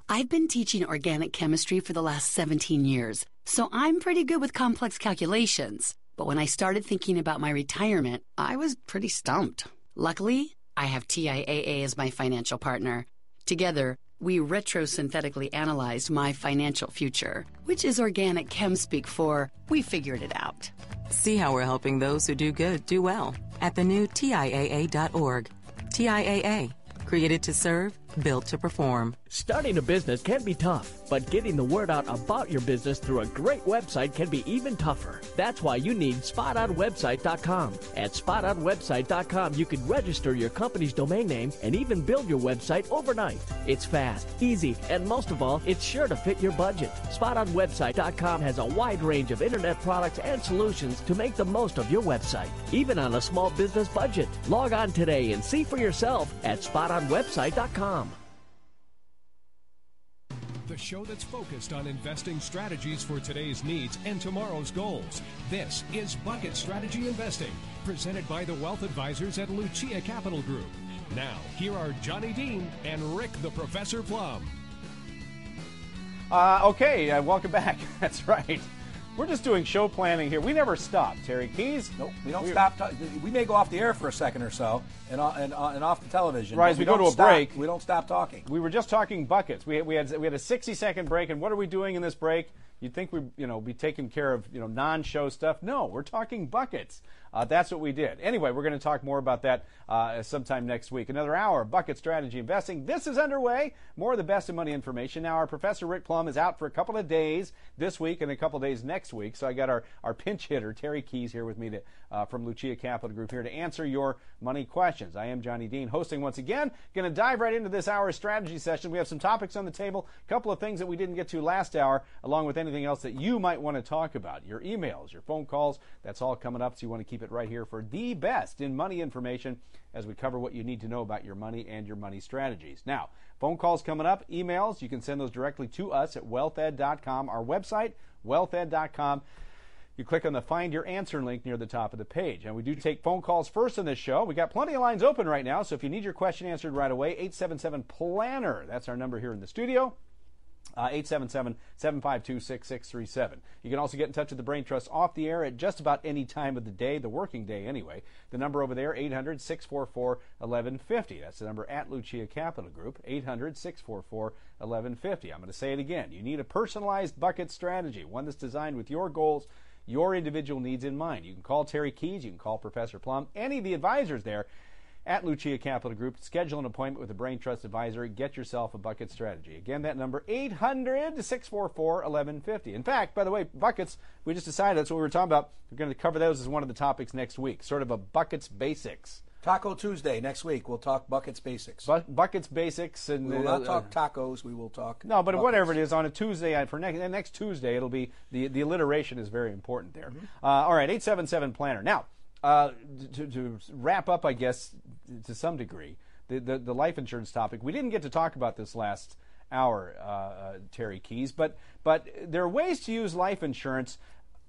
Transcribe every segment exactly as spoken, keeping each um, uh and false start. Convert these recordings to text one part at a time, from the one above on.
I've been teaching organic chemistry for the last seventeen years, so I'm pretty good with complex calculations. But when I started thinking about my retirement, I was pretty stumped. Luckily, I have T I A A as my financial partner. Together, we retrosynthetically analyzed my financial future, which is organic chem speak for we figured it out. See how we're helping those who do good do well at the new T I A A dot org. T I A A, created to serve, built to perform. Starting a business can be tough, but getting the word out about your business through a great website can be even tougher. That's why you need spot on website dot com. At spot on website dot com, you can register your company's domain name and even build your website overnight. It's fast, easy, and most of all, it's sure to fit your budget. spot on website dot com has a wide range of internet products and solutions to make the most of your website, even on a small business budget. Log on today and see for yourself at spot on website dot com. The show that's focused on investing strategies for today's needs and tomorrow's goals. This is Bucket Strategy Investing, presented by the wealth advisors at Lucia Capital Group. Now, here are Johnny Dean and Rick the Professor Plum. Uh, okay, uh, welcome back. That's right. We're just doing show planning here. We never stop, Terry Keys. Nope, we don't we, stop. Ta- we may go off the air for a second or so and, uh, and, uh, and off the television. Right, as we, we go to a stop, break. We don't stop talking. We were just talking buckets. We, we, had, we had a sixty-second break, and what are we doing in this break? You'd think we'd you know, be taking care of you know non-show stuff. No, we're talking buckets. Uh, that's what we did. Anyway, we're going to talk more about that uh, sometime next week. Another hour of Bucket Strategy Investing. This is underway. More of the best of money information. Now, our Professor Rick Plum is out for a couple of days this week and a couple of days next week. So I got our, our pinch hitter, Terry Keys, here with me to, uh, from Lucia Capital Group here to answer your money questions. I am Johnny Dean, hosting once again. Going to dive right into this hour's strategy session. We have some topics on the table, a couple of things that we didn't get to last hour, along with anything else that you might want to talk about. Your emails, your phone calls, that's all coming up, so you want to keep it right here for the best in money information as we cover what you need to know about your money and your money strategies. Now, phone calls coming up, emails, you can send those directly to us at wealth ed dot com, our website, wealth ed dot com. You click on the Find Your Answer link near the top of the page. And we do take phone calls first in this show. We got plenty of lines open right now, so if you need your question answered right away, eight seven seven, PLANNER. That's our number here in the studio. Uh, eight seven seven, seven five two, six six three seven. You can also get in touch with the Brain Trust off the air at just about any time of the day, the working day anyway. The number over there, eight hundred, six four four, eleven fifty. That's the number at Lucia Capital Group, eight hundred, six four four, eleven fifty. I'm going to say it again. You need a personalized bucket strategy, one that's designed with your goals, your individual needs in mind. You can call Terry Keys, you can call Professor Plum, any of the advisors there at Lucia Capital Group. Schedule an appointment with a Brain Trust advisor. Get yourself a bucket strategy. Again, that number, eight hundred, six four four, eleven fifty. In fact, by the way, buckets, we just decided that's what we were talking about. We're going to cover those as one of the topics next week, sort of a buckets basics. Taco Tuesday next week. We'll talk buckets basics. Bu- buckets basics. And we will not uh, talk tacos. We will talk No, but buckets. Whatever it is, on a Tuesday, for next, next Tuesday, it'll be, the, the alliteration is very important there. Mm-hmm. Uh, all right, eight seven seven, PLANNER. Now, Uh, to, to wrap up, I guess, to some degree, the, the, the life insurance topic, we didn't get to talk about this last hour, uh, uh, Terry Keys, but, but there are ways to use life insurance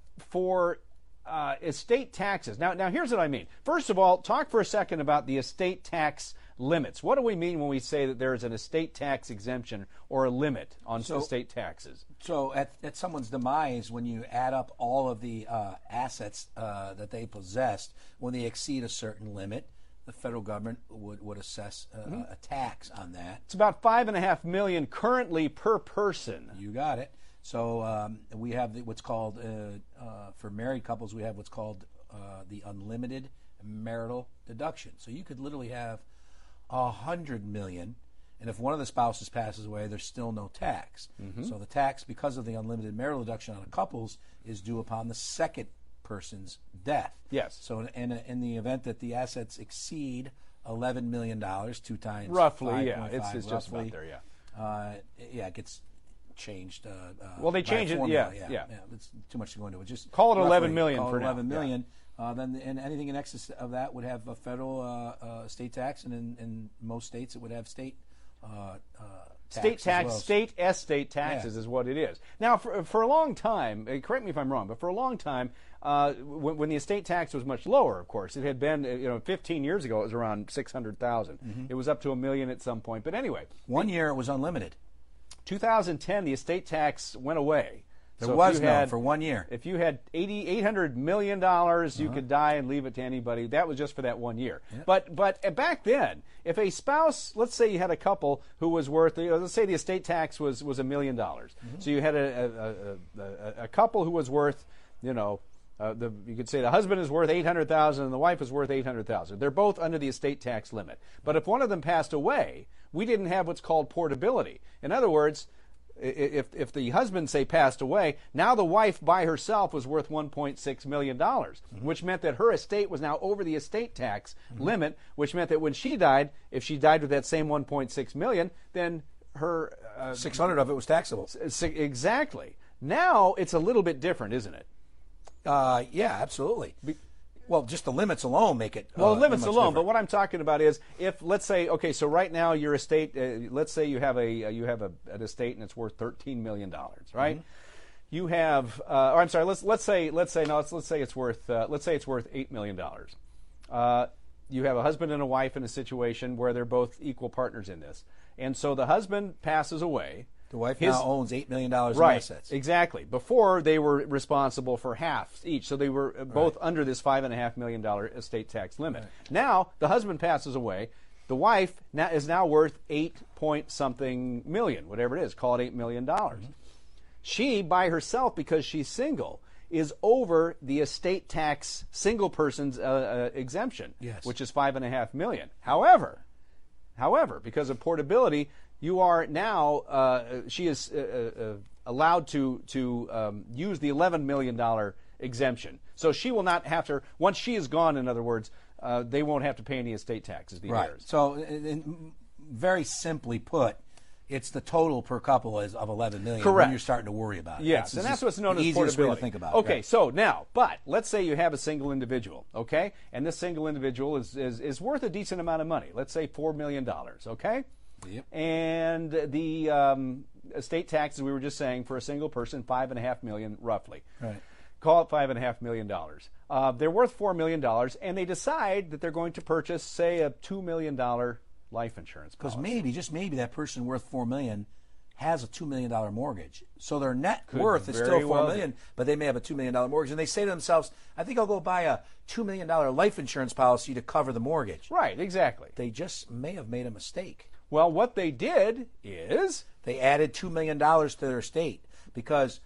for uh, estate taxes. Now, now, here's what I mean. First of all, talk for a second about the estate tax limits. What do we mean when we say that there is an estate tax exemption or a limit on so, estate taxes? So at, at someone's demise, when you add up all of the uh, assets uh, that they possessed, when they exceed a certain limit, the federal government would, would assess uh, mm-hmm. a tax on that. It's about five and a half million currently per person. You got it. So um, we have the, what's called, uh, uh, for married couples, we have what's called uh, the unlimited marital deduction. So you could literally have a hundred million, and if one of the spouses passes away, there's still no tax. Mm-hmm. So the tax, because of the unlimited marital deduction on a couple's, is due upon the second person's death. Yes. So in, a, in the event that the assets exceed eleven million dollars, two times roughly, five, yeah, it's, five, it's just about there, yeah. Uh, yeah, it gggets changed. Uh, uh, well, they change it, yeah, yeah, yeah, yeah. It's too much to go into it. Just call it roughly, eleven million call for it eleven now. million. Yeah. Uh, then and anything in excess of that would have a federal uh, uh, estate tax, and in, in most states it would have state uh, uh, tax state tax, well. state estate taxes yeah. is what it is. Now, for for a long time, correct me if I'm wrong, but for a long time, uh, when, when the estate tax was much lower, of course, it had been, you know, fifteen years ago, it was around six hundred thousand. Mm-hmm. It was up to a million at some point, but anyway, one year it was unlimited. two thousand ten, the estate tax went away. There so was if you no had, for one year. If you had eight hundred million dollars, you uh-huh. could die and leave it to anybody. That was just for that one year. Yep. But but back then, if a spouse, let's say you had a couple who was worth, you know, let's say the estate tax was was a million dollars. So you had a a, a, a couple who was worth, you know, uh, the, you could say the husband is worth eight hundred thousand dollars and the wife is worth eight hundred thousand dollars. They're both under the estate tax limit. But if one of them passed away, we didn't have what's called portability. In other words, If if the husband, say, passed away, now the wife by herself was worth one point six million dollars, mm-hmm. which meant that her estate was now over the estate tax mm-hmm. limit, which meant that when she died, if she died with that same one point six million dollars, then her... Uh, six hundred of it was taxable. Exactly. Now it's a little bit different, isn't it? Uh, yeah, absolutely. Be- Well, just the limits alone make it. Uh, well, limits alone. Different. But what I'm talking about is, if let's say, okay, so right now your estate, uh, let's say you have a uh, you have a, an estate and it's worth thirteen million dollars, right? Mm-hmm. You have, uh, or I'm sorry, let's let's say let's say no, let's let's say it's worth uh, let's say it's worth eight million dollars. Uh, you have a husband and a wife in a situation where they're both equal partners in this, and so the husband passes away. The wife His, now owns eight million dollars right, in assets. Exactly. Before, they were responsible for half each, so they were both right. under this five and a half million dollar estate tax limit. Right. Now, the husband passes away. The wife now, is now worth eight point something million, whatever it is. Call it eight million dollars. Mm-hmm. She, by herself, because she's single, is over the estate tax single person's uh, uh, exemption, yes. which is five and a half million. However, however, because of portability, you are now, uh, she is uh, uh, allowed to to um, use the eleven million dollars exemption. So she will not have to, once she is gone, in other words, uh, they won't have to pay any estate taxes, the right. heirs. So, in, in, very simply put, it's the total per couple is of eleven million dollars. Correct. When you're starting to worry about it. Yes, it's, and it's that's what's known as easiest portability. way to think about okay, it. Right. so now, but let's say you have a single individual, okay, and this single individual is, is, is worth a decent amount of money. Let's say four million dollars, okay? Yep. And the um, estate taxes, we were just saying, for a single person, five and a half million, roughly. Right. Call it five and a half million dollars. Uh, they're worth four million dollars, and they decide that they're going to purchase, say, a two million dollar life insurance policy. Because maybe, just maybe, that person worth four million has a two million dollar mortgage, so their net Could worth is very still four well million, be. but they may have a two million dollar mortgage, and they say to themselves, "I think I'll go buy a two million dollar life insurance policy to cover the mortgage." Right. Exactly. They just may have made a mistake. Well, what they did is they added two million dollars to their estate, because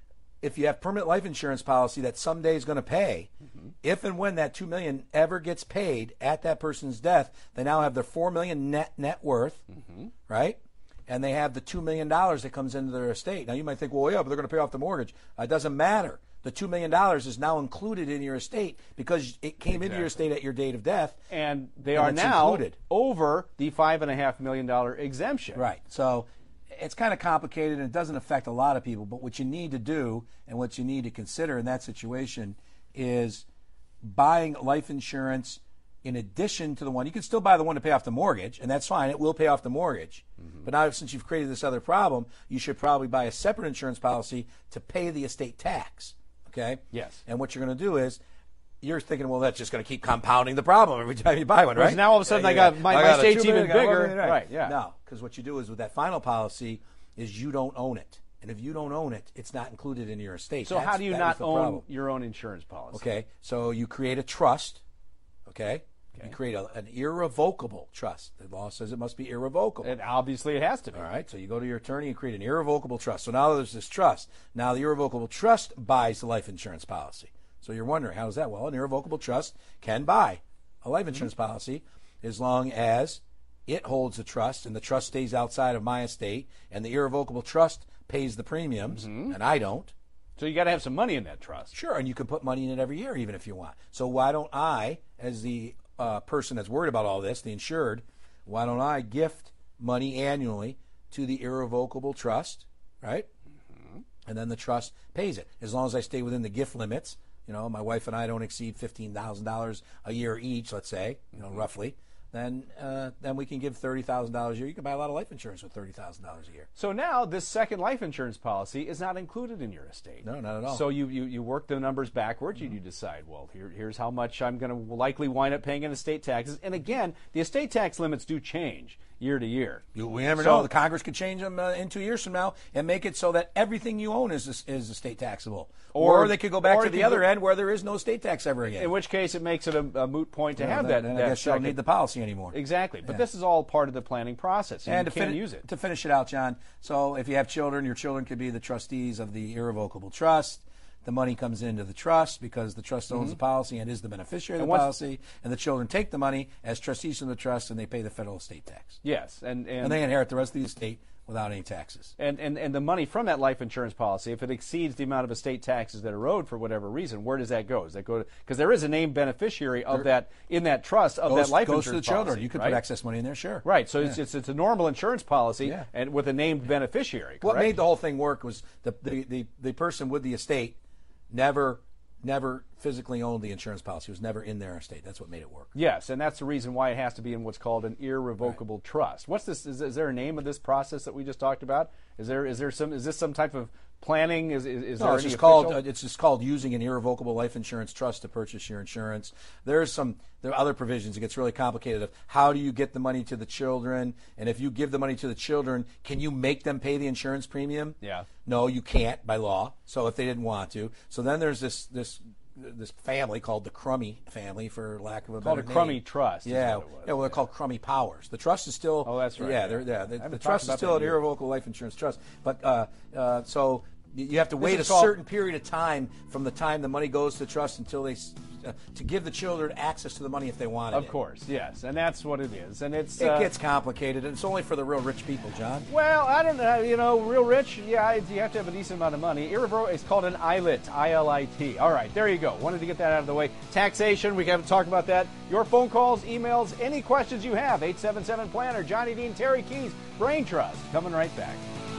if you have permanent life insurance policy that someday is going to pay, mm-hmm. if and when that two million dollars ever gets paid at that person's death, they now have their four million dollars net net worth, mm-hmm. right? And they have the two million dollars that comes into their estate. Now, you might think, well, yeah, but they're going to pay off the mortgage. Uh, it doesn't matter. The two million dollars is now included in your estate because it came exactly. into your estate at your date of death. And they and are now included. over the five point five million dollars exemption. Right. So it's kind of complicated, and it doesn't affect a lot of people. But what you need to do and what you need to consider in that situation is buying life insurance in addition to the one. You can still buy the one to pay off the mortgage, and that's fine. It will pay off the mortgage. Mm-hmm. But now, since you've created this other problem, you should probably buy a separate insurance policy to pay the estate tax. Okay? Yes. And what you're going to do is, you're thinking, well, that's just going to keep compounding the problem every time you buy one, right? Now all of a sudden, yeah, I got my, I my got estate's even even bigger. Right. right, yeah. No, because what you do is with that final policy is you don't own it. And if you don't own it, it's not included in your estate. So That's, how do you that not own problem. your own insurance policy? Okay, so you create a trust, okay? okay. You create a, an irrevocable trust. The law says it must be irrevocable. And obviously it has to be. All right, so you go to your attorney and create an irrevocable trust. So now there's this trust. Now the irrevocable trust buys the life insurance policy. So you're wondering, how is that? Well, an irrevocable trust can buy a life insurance mm-hmm. policy as long as it holds the trust and the trust stays outside of my estate and the irrevocable trust pays the premiums, mm-hmm. and I don't. So you got to have some money in that trust. Sure, and you can put money in it every year even if you want. So why don't I, as the uh, person that's worried about all this, the insured, why don't I gift money annually to the irrevocable trust, right? Mm-hmm. And then the trust pays it. As long as I stay within the gift limits, you know, my wife and I don't exceed fifteen thousand dollars a year each, let's say, you know, mm-hmm. roughly, then uh, then we can give thirty thousand dollars a year. You can buy a lot of life insurance with thirty thousand dollars a year. So now this second life insurance policy is not included in your estate. No, not at all. So you, you, you work the numbers backwards mm-hmm. and you decide, well, here, here's how much I'm going to likely wind up paying in estate taxes. And again, the estate tax limits do change. year to year. You, we never So- know. The Congress could change them uh, in two years from now and make it so that everything you own is is estate taxable. Or- Or, they could go back or to it the could other go- end where there is no estate tax ever again. In which case, it makes it a, a moot point to Yeah, have then- that. then that I guess you don't second- need the policy anymore. Exactly. But Yeah. this is all part of the planning process, and, And you to, can fin- use it. to finish it out, John, so if you have children, your children could be the trustees of the irrevocable trust. The money comes into the trust because the trust owns the policy and is the beneficiary of And the once- policy, and the children take the money as trustees of the trust, and they pay the federal estate tax. Yes, and and, And they inherit the rest of the estate without any taxes. and, and and the money from that life insurance policy, if it exceeds the amount of estate taxes that are owed for whatever reason, where does that go? Does that go to, because there is a named beneficiary of that in that trust of Goes, that life goes to the insurance children. policy, You could right? put excess money in there, sure. Right, so Yeah. it's, it's it's a normal insurance policy Yeah. and with a named beneficiary. What correct? made the whole thing work was the, the, the, the person with the estate never never physically owned the insurance policy. It was never in their estate. That's what made it work. Yes, and that's the reason why it has to be in what's called an irrevocable trust. What's this? Is, is there a name of this process that we just talked about? Is there is there some is this some type of planning? Is is, is No, there it's any just called official- uh, it's just called using an irrevocable life insurance trust to purchase your insurance. There's some there are other provisions. It gets really complicated of how do you get the money to the children, and if you give the money to the children, can you make them pay the insurance premium? Yeah. No, you can't by law. So if they didn't want to, so then there's this this this family called the Crummy family, for lack of a Called better a Crummy name. Trust is Yeah, what it was. yeah. Well, they're called Crummy Powers. The trust is still. Oh, that's right, Yeah, yeah. they're, yeah. I The, haven't the talked trust is about still that an in years. irrevocable life insurance trust, but uh, uh, so y- you have to wait a is called- certain period of time from the time the money goes to the trust until they s- uh, to give the children access to the money if they wanted Of it. course, yes, and that's what it is, and it's It uh, gets complicated, and it's only for the real rich people, John. well, I don't know, you know, real rich, yeah, you have to have a decent amount of money. Irrevo- it's called an I L I T, I L I T. All right, there you go. Wanted to get that out of the way. Taxation, we haven't talked about that. Your phone calls, emails, any questions you have, eight seven seven planner, Johnny Dean, Terry Keys, Brain Trust, coming right back.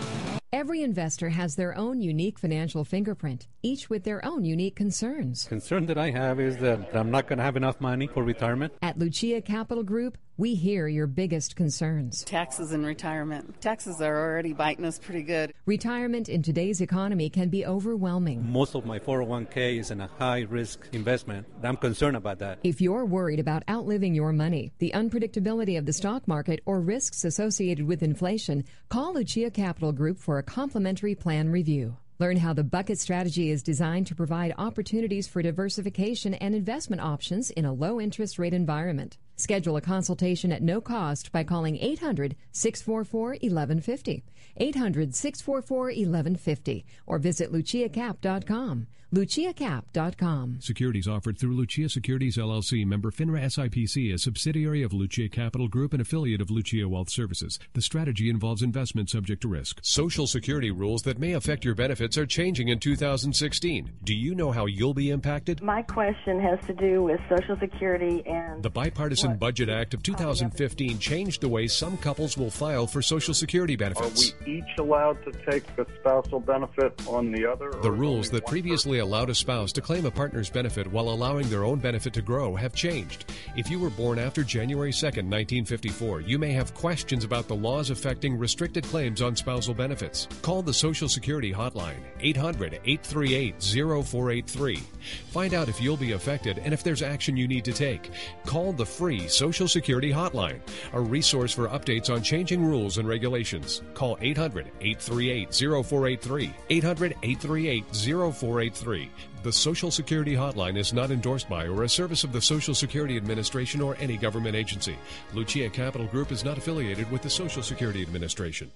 Every investor has their own unique financial fingerprint, each with their own unique concerns. Concern that I have is that I'm not going to have enough money for retirement. At Lucia Capital Group, we hear your biggest concerns. Taxes and retirement. Taxes are already biting us pretty good. Retirement in today's economy can be overwhelming. Most of my four oh one k is in a high-risk investment. I'm concerned about that. If you're worried about outliving your money, the unpredictability of the stock market, or risks associated with inflation, call Lucia Capital Group for a complimentary plan review. Learn how the bucket strategy is designed to provide opportunities for diversification and investment options in a low-interest rate environment. Schedule a consultation at no cost by calling eight hundred, six four four, one one five zero, eight hundred, six four four, one one five zero, or visit lucia cap dot com. lucia cap dot com. Securities offered through Lucia Securities L L C, member FINRA S I P C, a subsidiary of Lucia Capital Group and affiliate of Lucia Wealth Services. The strategy involves investment subject to risk. Social Security rules that may affect your benefits are changing in two thousand sixteen. Do you know how you'll be impacted? My question has to do with Social Security and The Bipartisan what- Budget Act of two thousand fifteen changed the way some couples will file for Social Security Are benefits. we each allowed to take a spousal benefit on the other? The or is rules only that one previously allowed a spouse to claim a partner's benefit while allowing their own benefit to grow have changed. If you were born after January second, nineteen fifty-four, you may have questions about the laws affecting restricted claims on spousal benefits. Call the Social Security hotline, eight hundred, eight three eight, zero four eight three. Find out if you'll be affected and if there's action you need to take. Call the free Social Security hotline, a resource for updates on changing rules and regulations. Call eight hundred, eight three eight, zero four eight three, eight hundred, eight three eight, zero four eight three. The Social Security hotline is not endorsed by or a service of the Social Security Administration or any government agency. Lucia Capital Group is not affiliated with the Social Security Administration.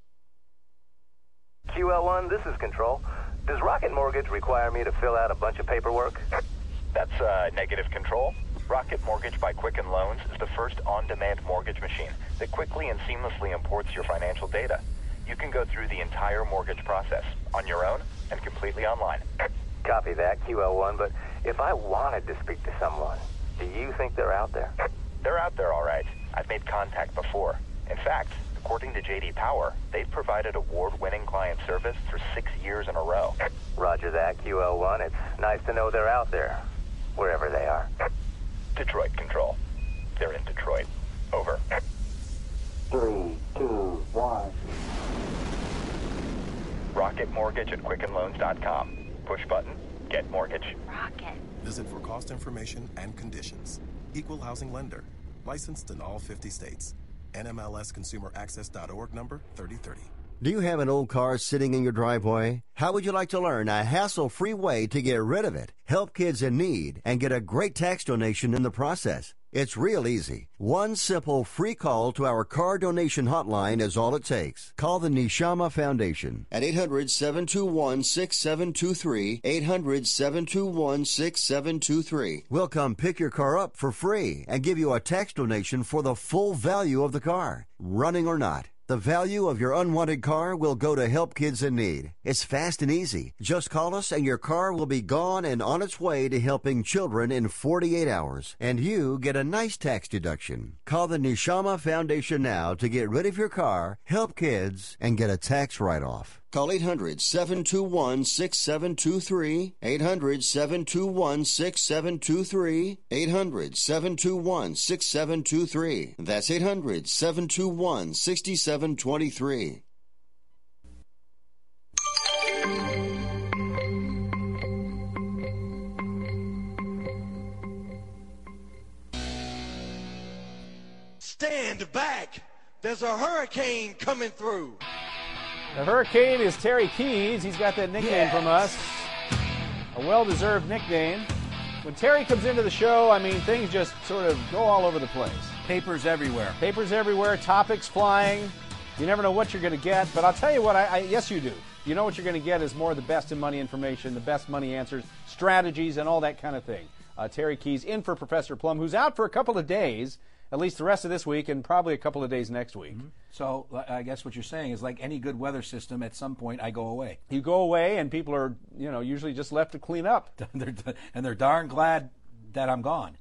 Q L one, this is Control. Does Rocket Mortgage require me to fill out a bunch of paperwork? That's uh, negative Control. Rocket Mortgage by Quicken Loans is the first on-demand mortgage machine that quickly and seamlessly imports your financial data. You can go through the entire mortgage process on your own and completely online. Copy that, Q L one, but if I wanted to speak to someone, do you think they're out there? They're out there, all right. I've made contact before. In fact, according to J D Power, they've provided award-winning client service for six years in a row. Roger that, Q L one. It's nice to know they're out there, wherever they are. Detroit Control. They're in Detroit. Over. Three, two, one. Rocket Mortgage at Quicken Loans dot com. Push button, get mortgage. Rocket. Visit for cost information and conditions. Equal housing lender. Licensed in all fifty states. N M L S Consumer Access dot org number thirty thirty. Do you have an old car sitting in your driveway? How would you like to learn a hassle-free way to get rid of it, help kids in need, and get a great tax donation in the process? It's real easy. One simple free call to our car donation hotline is all it takes. Call the Neshama Foundation at eight hundred, seven two one, six seven two three, eight hundred, seven two one, six seven two three. We'll come pick your car up for free and give you a tax donation for the full value of the car, running or not. The value of your unwanted car will go to help kids in need. It's fast and easy. Just call us and your car will be gone and on its way to helping children in forty-eight hours. And you get a nice tax deduction. Call the Neshama Foundation now to get rid of your car, help kids, and get a tax write-off. Call eight hundred, seven two one, six seven two three, eight hundred, seven two one, six seven two three, eight hundred, seven two one, six seven two three. That's eight hundred, seven two one, six seven two three. Stand back! There's a hurricane coming through. The Hurricane is Terry Keys. He's got that nickname yes. from us. A well-deserved nickname. When Terry comes into the show, I mean, things just sort of go all over the place. Papers everywhere. Papers everywhere, topics flying. You never know what you're going to get. But I'll tell you what, I, I yes, you do. You know what you're going to get is more of the best in money information, the best money answers, strategies, and all that kind of thing. Uh, Terry Keys in for Professor Plum, who's out for a couple of days, at least the rest of this week, and probably a couple of days next week. Mm-hmm. So I guess what you're saying is, like any good weather system, at some point I go away. You go away, and people are, you know, usually just left to clean up. And they're darn glad that I'm gone.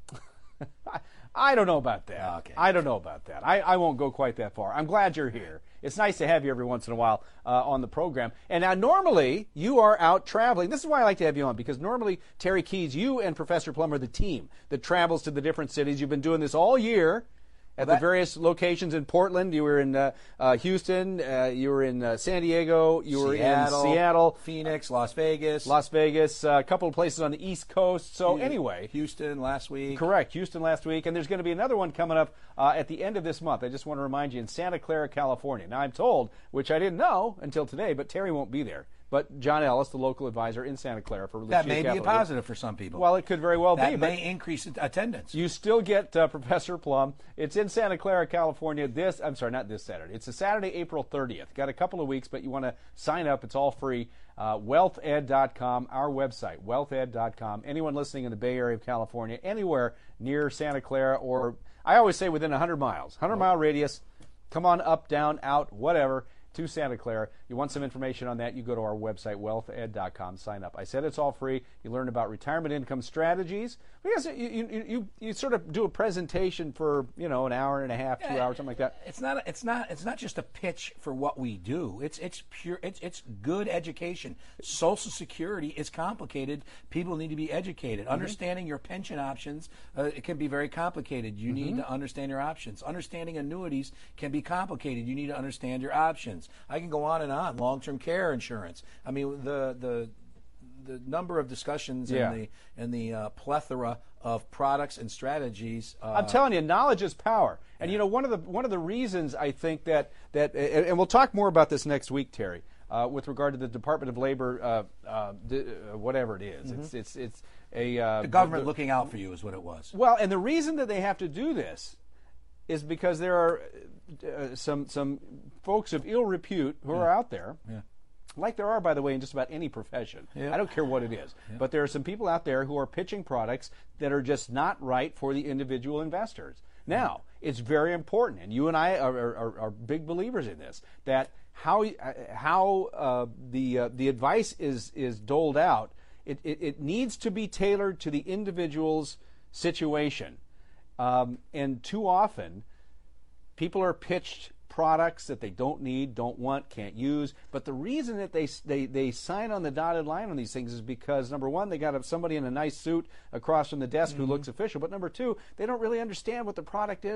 I don't know about that. Okay. I don't know about that. I, I won't go quite that far. I'm glad you're here. It's nice to have you every once in a while uh, on the program. And now normally you are out traveling. This is why I like to have you on, because normally, Terry Keys, you and Professor Plum are the team that travels to the different cities. You've been doing this all year. At well, the various locations in Portland, you were in uh, uh, Houston, uh, you were in uh, San Diego, you were Seattle, in Seattle, Phoenix, Las Vegas, Las Vegas, uh, a couple of places on the East Coast. So anyway, Houston last week. Correct, Houston last week, and there's going to be another one coming up uh, at the end of this month. I just want to remind you, in Santa Clara, California. Now I'm told, which I didn't know until today, but Terry won't be there. But John Ellis, the local advisor in Santa Clara for Lucia that may Capital, be a positive for some people. Well, it could very well that be. That may increase attendance. You still get uh, Professor Plum. It's in Santa Clara, California. This, I'm sorry, not this Saturday. It's a Saturday, April thirtieth. Got a couple of weeks, but you want to sign up. It's all free. Uh, wealth ed dot com, our website, wealth ed dot com. Anyone listening in the Bay Area of California, anywhere near Santa Clara, or I always say within one hundred miles, one hundred mile radius. Come on up, down, out, whatever, to Santa Clara. You want some information on that, you go to our website, wealth ed dot com, sign up. I said it's all free. You learn about retirement income strategies. Because you, you, you, you sort of do a presentation for, you know, an hour and a half, two hours, something like that. It's not it's not it's not just a pitch for what we do. It's it's pure it's it's good education. Social Security is complicated. People need to be educated. Mm-hmm. Understanding your pension options, uh, it can be very complicated. You mm-hmm. need to understand your options. Understanding annuities can be complicated. You need to understand your options. I can go on and on. Long-term care insurance. I mean, the the the number of discussions yeah. and the and the uh, plethora of products and strategies. Uh, I'm telling you, knowledge is power. And yeah. you know, one of the one of the reasons I think that that and, and we'll talk more about this next week, Terry, uh, with regard to the Department of Labor, uh, uh, d- uh, whatever it is. Mm-hmm. It's it's it's a uh, the government the, looking out for you is what it was. Well, and the reason that they have to do this is because there are uh, some some folks of ill repute who yeah. are out there. Yeah. Like there are, by the way, in just about any profession. Yeah. I don't care what it is. Yeah. But there are some people out there who are pitching products that are just not right for the individual investors. Now, it's very important, and you and I are, are, are big believers in this, that how how uh, the uh, the advice is, is doled out, it, it, it needs to be tailored to the individual's situation. Um, and too often, people are pitched products that they don't need, don't want, can't use. But the reason that they they they sign on the dotted line on these things is because, number one, they got somebody in a nice suit across from the desk mm-hmm. who looks official. But number two, they don't really understand what the product is.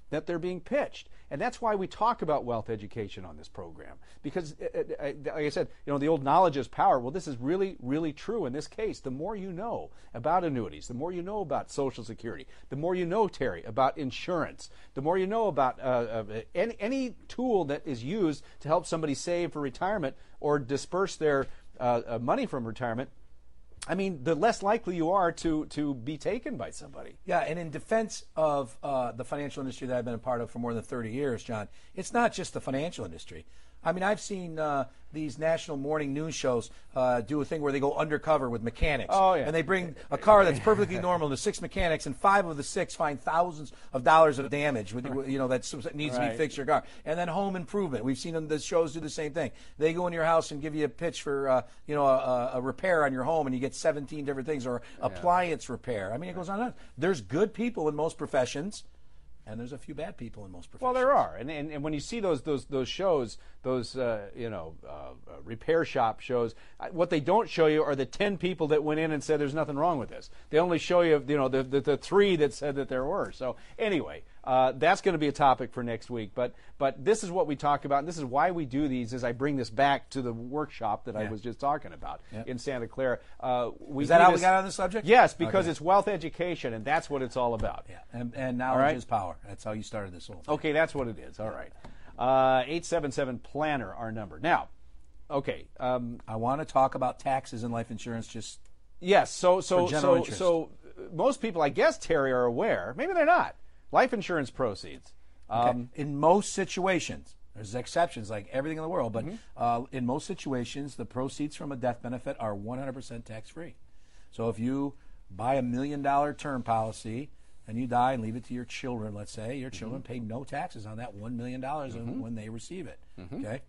that they're being pitched. And that's why we talk about wealth education on this program. Because, uh, uh, like I said, you know, the old knowledge is power. Well, this is really, really true in this case. The more you know about annuities, the more you know about Social Security, the more you know, Terry, about insurance, the more you know about uh, uh, any, any tool that is used to help somebody save for retirement or disperse their uh, uh, money from retirement, I mean, the less likely you are to, to be taken by somebody. Yeah, and in defense of uh, the financial industry that I've been a part of for more than thirty years, John, it's not just the financial industry. I mean, I've seen uh, these national morning news shows uh, do a thing where they go undercover with mechanics. Oh, yeah. And they bring a car that's perfectly normal to six mechanics, and five of the six find thousands of dollars of damage with, you know, that needs Right. to be fixed your car. And then home improvement. We've seen them, the shows do the same thing. They go in your house and give you a pitch for, uh, you know, a, a repair on your home, and you get seventeen different things, or appliance repair. I mean, it goes on and on. There's good people in most professions, and there's a few bad people in most professions. Well, there are, and and, and when you see those those those shows, those uh, you know uh, uh, repair shop shows, uh, what they don't show you are the ten people that went in and said there's nothing wrong with this. They only show you you know the the, the three that said that there were. So anyway, uh, that's going to be a topic for next week. But but this is what we talk about, and this is why we do these. Is I bring this back to the workshop that Yeah. I was just talking about Yep. in Santa Clara. Uh, we Is that do how this- we got on the subject? Yes, because Okay. it's wealth education, and that's what it's all about. Yeah, and, and knowledge All right? is power. That's how you started this whole thing. Okay, that's what it is. All right. Uh, eight seven seven planner, our number. Now, okay. Um, I want to talk about taxes and life insurance just yes, so so for general so interest. so uh, most people, I guess, Terry, are aware. Maybe they're not. Life insurance proceeds. Okay. Um, In most situations, there's exceptions like everything in the world, but Mm-hmm. uh, in most situations, the proceeds from a death benefit are one hundred percent tax-free. So if you buy a million dollar term policy and you die and leave it to your children, let's say, your children Mm-hmm. pay no taxes on that one million dollars Mhm. when they receive it. Mhm. Okay?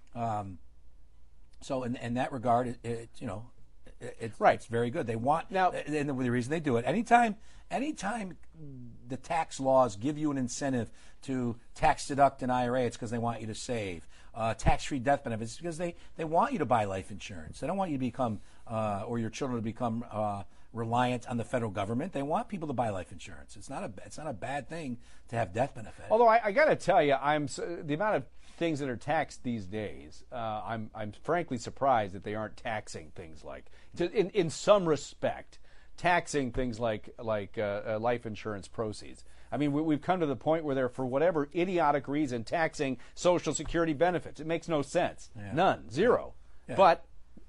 Um, so in, in that regard, it, it you know, it, it's, Right. it's very good. They want, now, and the, the reason they do it, anytime, anytime the tax laws give you an incentive to tax deduct an I R A, it's because they want you to save. Uh, tax-free death benefits because they, they want you to buy life insurance. They don't want you to become, uh, or your children to become uh, reliant on the federal government. They want people to buy life insurance. It's not a, it's not a bad thing to have death benefit. although I, I got to tell you, I'm s- the amount of things that are taxed these days. Uh, I'm I'm frankly surprised that they aren't taxing things like, to, in in some respect, taxing things like like uh, uh, life insurance proceeds. I mean, we, we've come to the point where they're, for whatever idiotic reason, taxing Social Security benefits. It makes no sense. Yeah. None. Zero. Yeah. But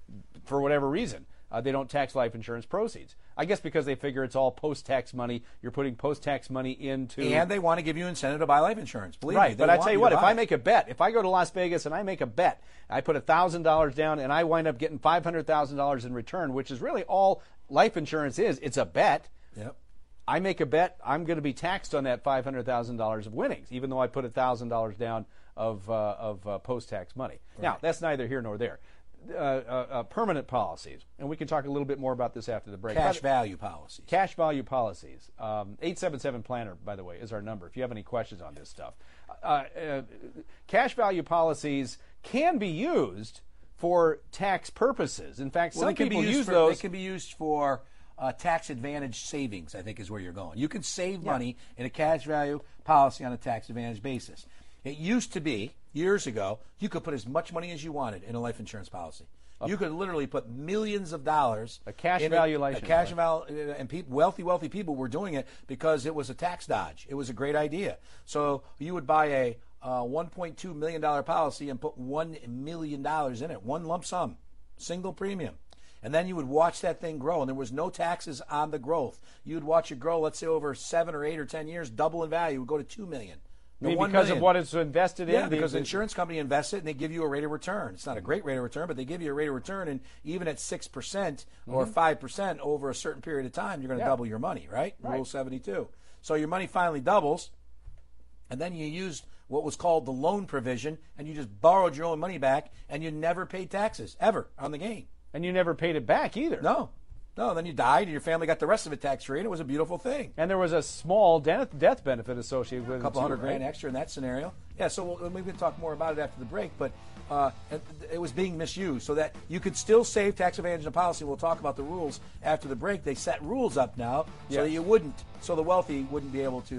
for whatever reason, uh, they don't tax life insurance proceeds. I guess because they figure it's all post-tax money. You're putting post-tax money into... And they want to give you incentive to buy life insurance. Believe right, me, they but I want tell you to what, if buy I it. make a bet, if I go to Las Vegas and I make a bet, I put one thousand dollars down and I wind up getting five hundred thousand dollars in return, which is really all life insurance is. It's a bet. Yep. I make a bet, I'm going to be taxed on that five hundred thousand dollars of winnings, even though I put one thousand dollars down of, uh, of uh, post-tax money. Now, that's neither here nor there. Uh, uh, uh, permanent policies, and we can talk a little bit more about this after the break. Cash But- value policies. Cash value policies. Um, eight seven seven planner, by the way, is our number if you have any questions on this stuff. Uh, uh, cash value policies can be used for tax purposes. In fact, Well, some they can people be used use for, those. They can be used for uh, tax advantage savings, I think is where you're going. You can save Yeah. money in a cash value policy on a tax advantage basis. It used to be, years ago, you could put as much money as you wanted in a life insurance policy. You could literally put millions of dollars. A cash in value a, life a cash insurance. value, and people, wealthy, wealthy people were doing it because it was a tax dodge. It was a great idea. So you would buy a uh, one point two million dollars policy and put one million dollars in it, one lump sum, single premium. And then you would watch that thing grow, and there was no taxes on the growth. You would watch it grow, let's say over seven or eight or ten years, double in value, would go to two million dollars. I mean, one because million. of what it's invested in? Yeah, the- because the the- insurance company invests it and they give you a rate of return. It's not a great rate of return, but they give you a rate of return, and even at six percent or Mhm. five percent over a certain period of time, you're going to Yeah. double your money, right? Right. Rule seventy-two. So your money finally doubles, and then you used what was called the loan provision, and you just borrowed your own money back, and you never paid taxes, ever, on the gain. And you never paid it back either. No. No, then you died, and your family got the rest of it tax-free, and it was a beautiful thing. And there was a small death, death benefit associated with A it. couple too, hundred grand right? extra in that scenario. Yeah, so we'll, we can talk more about it after the break, but uh, it, it was being misused so that you could still save tax advantage in policy. We'll talk about the rules after the break. They set rules up now so Yes. that you wouldn't, so the wealthy wouldn't be able to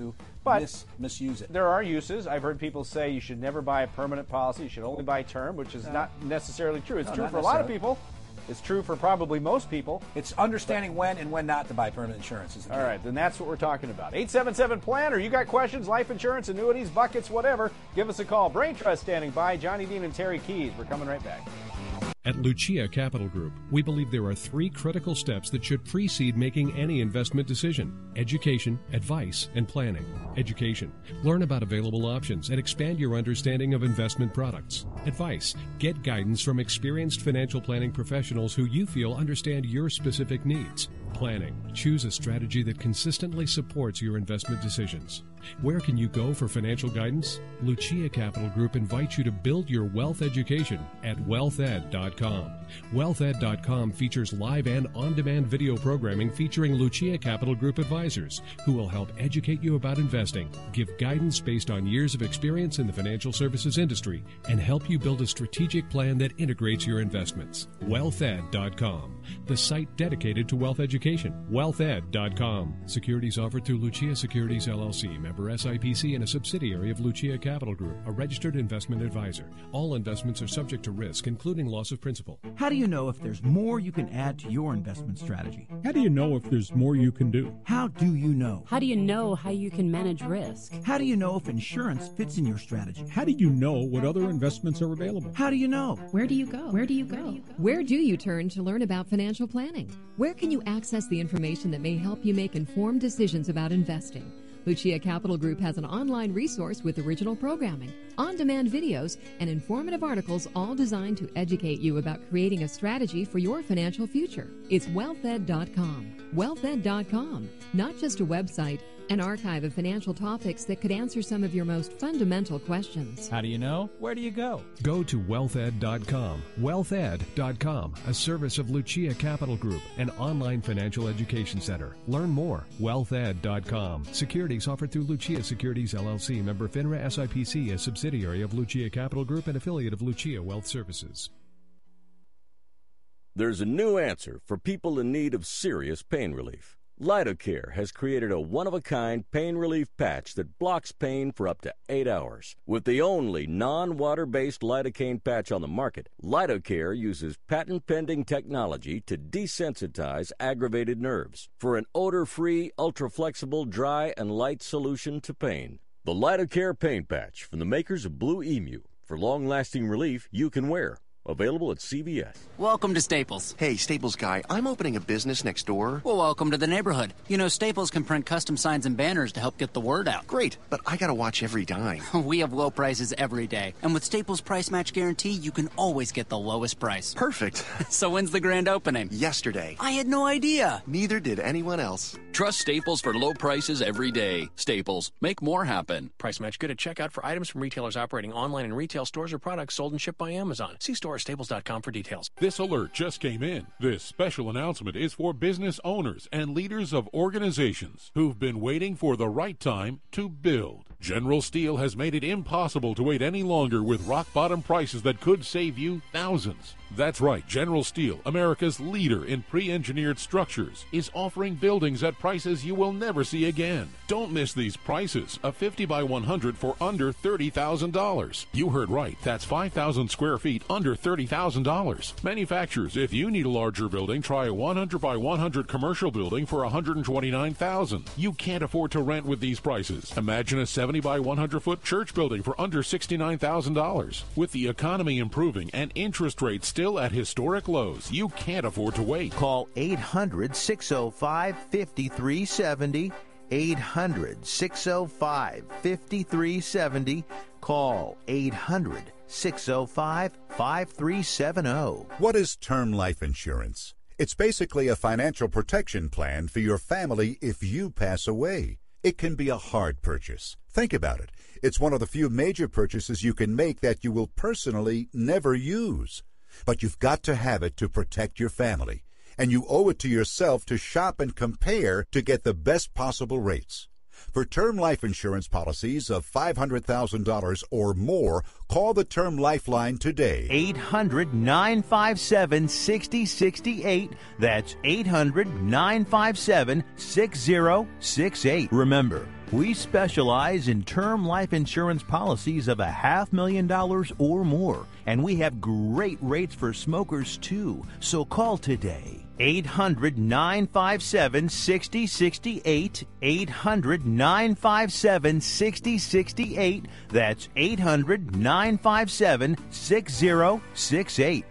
but mis- misuse it. There are uses. I've heard people say you should never buy a permanent policy. You should only buy term, which is No. not necessarily true. It's No, true not for a lot of necessarily. people. It's true for probably most people. It's understanding when and when not to buy permanent insurance. Is the All key. right, then that's what we're talking about. eight seven seven planner. You got questions, life insurance, annuities, buckets, whatever. Give us a call. Brain Trust standing by. Johnny Dean and Terry Keys. We're coming right back. At Lucia Capital Group, we believe there are three critical steps that should precede making any investment decision: education, advice, and planning. Education. Learn about available options and expand your understanding of investment products. Advice. Get guidance from experienced financial planning professionals who you feel understand your specific needs. Planning. Choose a strategy that consistently supports your investment decisions. Where can you go for financial guidance? Lucia Capital Group invites you to build your wealth education at wealth ed dot com. wealth ed dot com features live and on-demand video programming featuring Lucia Capital Group advisors who will help educate you about investing, give guidance based on years of experience in the financial services industry, and help you build a strategic plan that integrates your investments. wealth ed dot com, the site dedicated to wealth education. wealth ed dot com. Securities offered through Lucia Securities L L C, member S I P C and a subsidiary of Lucia Capital Group, a registered investment advisor. All investments are subject to risk, including loss of principal. How do you know if there's more you can add to your investment strategy? How do you know if there's more you can do? How do you know? How do you know how you can manage risk? How do you know if insurance fits in your strategy? How do you know what other investments are available? How do you know? Where do you go? Where do you go? Where do you turn to learn about financial planning? Where can you access the information that may help you make informed decisions about investing? Lucia Capital Group has an online resource with original programming, on-demand videos, and informative articles, all designed to educate you about creating a strategy for your financial future. It's wealth ed dot com. wealth ed dot com, not just a website, an archive of financial topics that could answer some of your most fundamental questions. How do you know? Where do you go? Go to wealth ed dot com. wealth ed dot com, a service of Lucia Capital Group, an online financial education center. Learn more. wealth ed dot com. Securities offered through Lucia Securities L L C, member FINRA S I P C, a subsidiary of Lucia Capital Group and affiliate of Lucia Wealth Services. There's a new answer for people in need of serious pain relief. Lidocare has created a one-of-a-kind pain relief patch that blocks pain for up to eight hours. With the only non-water-based lidocaine patch on the market, Lidocare uses patent-pending technology to desensitize aggravated nerves for an odor-free, ultra-flexible, dry, and light solution to pain. The Lidocare pain patch from the makers of Blue Emu. For long-lasting relief you can wear. Available at C V S. Welcome to Staples. Hey, Staples guy, I'm opening a business next door. Well, welcome to the neighborhood. You know, Staples can print custom signs and banners to help get the word out. Great, but I gotta watch every dime. We have low prices every day. And with Staples Price Match Guarantee, you can always get the lowest price. Perfect. So when's the grand opening? Yesterday. I had no idea. Neither did anyone else. Trust Staples for low prices every day. Staples. Make more happen. Price match good at checkout for items from retailers operating online in retail stores or products sold and shipped by Amazon. See store or staples dot com for details. This alert just came in. This special announcement is for business owners and leaders of organizations who've been waiting for the right time to build. General Steel has made it impossible to wait any longer with rock-bottom prices that could save you thousands. That's right, General Steel, America's leader in pre-engineered structures, is offering buildings at prices you will never see again. Don't miss these prices. A fifty by one hundred for under thirty thousand dollars. You heard right. That's five thousand square feet under thirty thousand dollars. Manufacturers, if you need a larger building, try a one hundred by one hundred commercial building for one hundred twenty-nine thousand dollars. You can't afford to rent with these prices. Imagine a seventy by one hundred foot church building for under sixty-nine thousand dollars. With the economy improving and interest rates still at historic lows, you can't afford to wait. Call eight hundred, six oh five, five three seven oh. eight hundred, six oh five, five three seven oh. Call eight hundred, six oh five, five three seven oh. What is term life insurance? It's basically a financial protection plan for your family if you pass away. It can be a hard purchase. Think about it. It's one of the few major purchases you can make that you will personally never use. But you've got to have it to protect your family. And you owe it to yourself to shop and compare to get the best possible rates. For term life insurance policies of five hundred thousand dollars or more, call the Term Lifeline today. eight hundred, nine five seven, six oh six eight. That's eight hundred, nine five seven, six oh six eight. Remember, We specialize in term life insurance policies of a half million dollars or more, and we have great rates for smokers too. So call today. eight hundred, nine five seven, six oh six eight. eight hundred, nine five seven, six oh six eight. That's eight hundred, nine five seven, six oh six eight.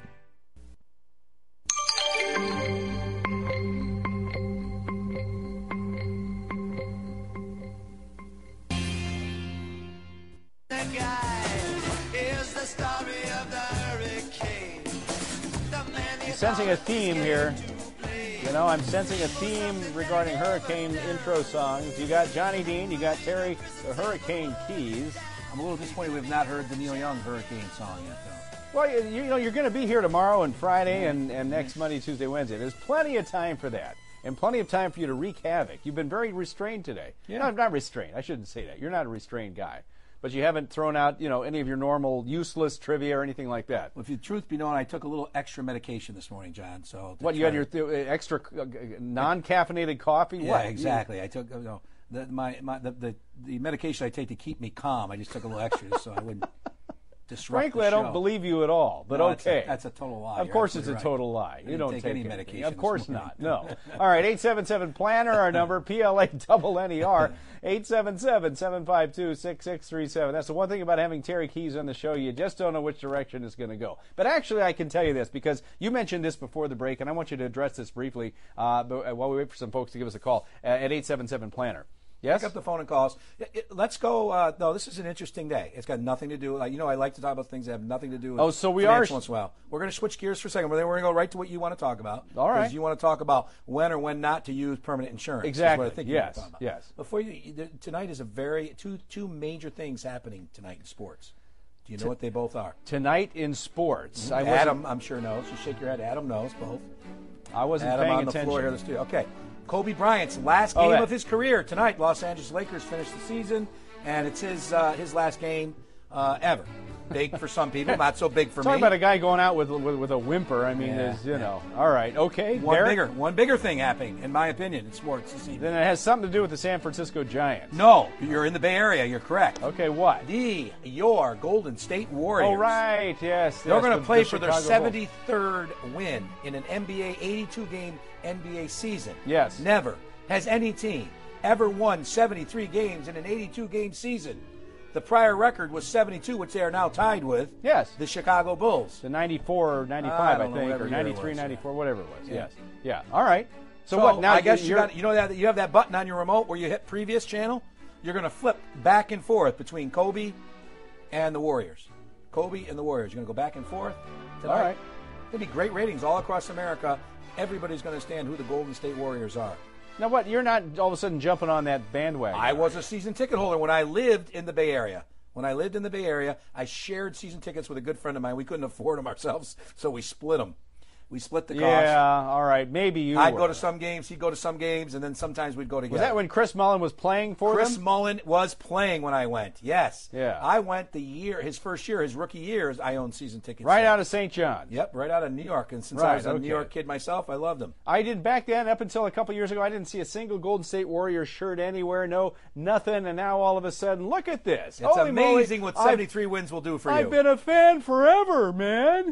Sensing a theme here. You know, I'm sensing a theme regarding hurricane intro songs. You got Johnny Dean, you got Terry, the Hurricane Keys. I'm a little disappointed we have not heard the Neil Young Hurricane song yet, though. Well, you, you know, you're going to be here tomorrow and Friday and, and next Monday, Tuesday, Wednesday. There's plenty of time for that. And plenty of time for you to wreak havoc. You've been very restrained today. Yeah. No, not restrained. I shouldn't say that. You're not a restrained guy. But you haven't thrown out, you know, any of your normal useless trivia or anything like that. Well, if the truth be known, I took a little extra medication this morning, John. So what, you had your th- extra uh, non-caffeinated coffee? Yeah, what? exactly. I took, you know, the, my, my, the, the, the medication I take to keep me calm, I just took a little extra so I wouldn't disrupt Frankly, the I don't show. believe you at all, but no, okay. That's a, that's a total lie. Of You're course it's a right. total lie. I You don't take, take any anything. medication. Of course this morning. not. No. All right, eight seven seven planner our number, P L A double N E R, eight seven seven, seven five two, six six three seven. That's the one thing about having Terry Keys on the show. You just don't know which direction it's going to go. But actually, I can tell you this because you mentioned this before the break, and I want you to address this briefly uh, while we wait for some folks to give us a call uh, at eight seven seven planner. Yes? Pick up the phone and calls. Let's go. Uh, no, this is an interesting day. It's got nothing to do. Like, you know, I like to talk about things that have nothing to do with oh, so we financial are. As well. We're going to switch gears for a second. But then we're going to go right to what you want to talk about. All right. Because you want to talk about when or when not to use permanent insurance. Exactly. Is what I think yes. you want to talk about. Yes. Before you, tonight is a very two two major things happening tonight in sports. Do you know T- what they both are? Tonight in sports. Mm-hmm. I Adam, I'm sure knows. Just shake your head. Adam knows both. I wasn't Adam paying on the attention. floor here in the studio. Okay. Kobe Bryant's last oh, game that. of his career tonight. Los Angeles Lakers finished the season, and it's his uh, his last game uh, ever. Big for some people, not so big for Talk me. Talk about a guy going out with with, with a whimper. I mean, yeah, is you yeah. know, all right, okay. One Derek? bigger, one bigger thing happening, in my opinion, in sports this evening. Then it has something to do with the San Francisco Giants. No, you're in the Bay Area. You're correct. Okay, what? The your Golden State Warriors. Oh right, yes. They're yes, going to the, play the for Chicago their seventy-third win in an N B A eighty-two game N B A season. Yes. Never has any team ever won seventy-three games in an eighty-two game season. The prior record was seventy-two, which they are now tied with. Yes. The Chicago Bulls. The ninety-four or ninety-five, I, I think, or ninety-three, was, ninety-four, yeah. whatever it was. Yeah. Yes. Yeah. All right. So, so what now? I guess you you're, got you know that you have that button on your remote where you hit previous channel. You're going to flip back and forth between Kobe and the Warriors. Kobe and the Warriors. You're going to go back and forth tonight. All right. There'll be great ratings all across America. Everybody's going to understand who the Golden State Warriors are. Now, what? You're not all of a sudden jumping on that bandwagon. I was a season ticket holder when I lived in the Bay Area. When I lived in the Bay Area, I shared season tickets with a good friend of mine. We couldn't afford them ourselves, so we split them. We split the cost. Yeah, all right. Maybe you I'd were. go to some games, he'd go to some games, and then sometimes we'd go together. Was that when Chris Mullin was playing for Chris them? Chris Mullin was playing when I went, yes. Yeah. I went the year, his first year, his rookie year, I owned season tickets. Right there. out of Saint John. Yep, right out of New York. And since right, I was a okay. New York kid myself, I loved them. I did back then, up until a couple years ago, I didn't see a single Golden State Warriors shirt anywhere, no nothing, and now all of a sudden, look at this. It's Holy amazing moly, what seventy-three I've, wins will do for you. I've been a fan forever, man.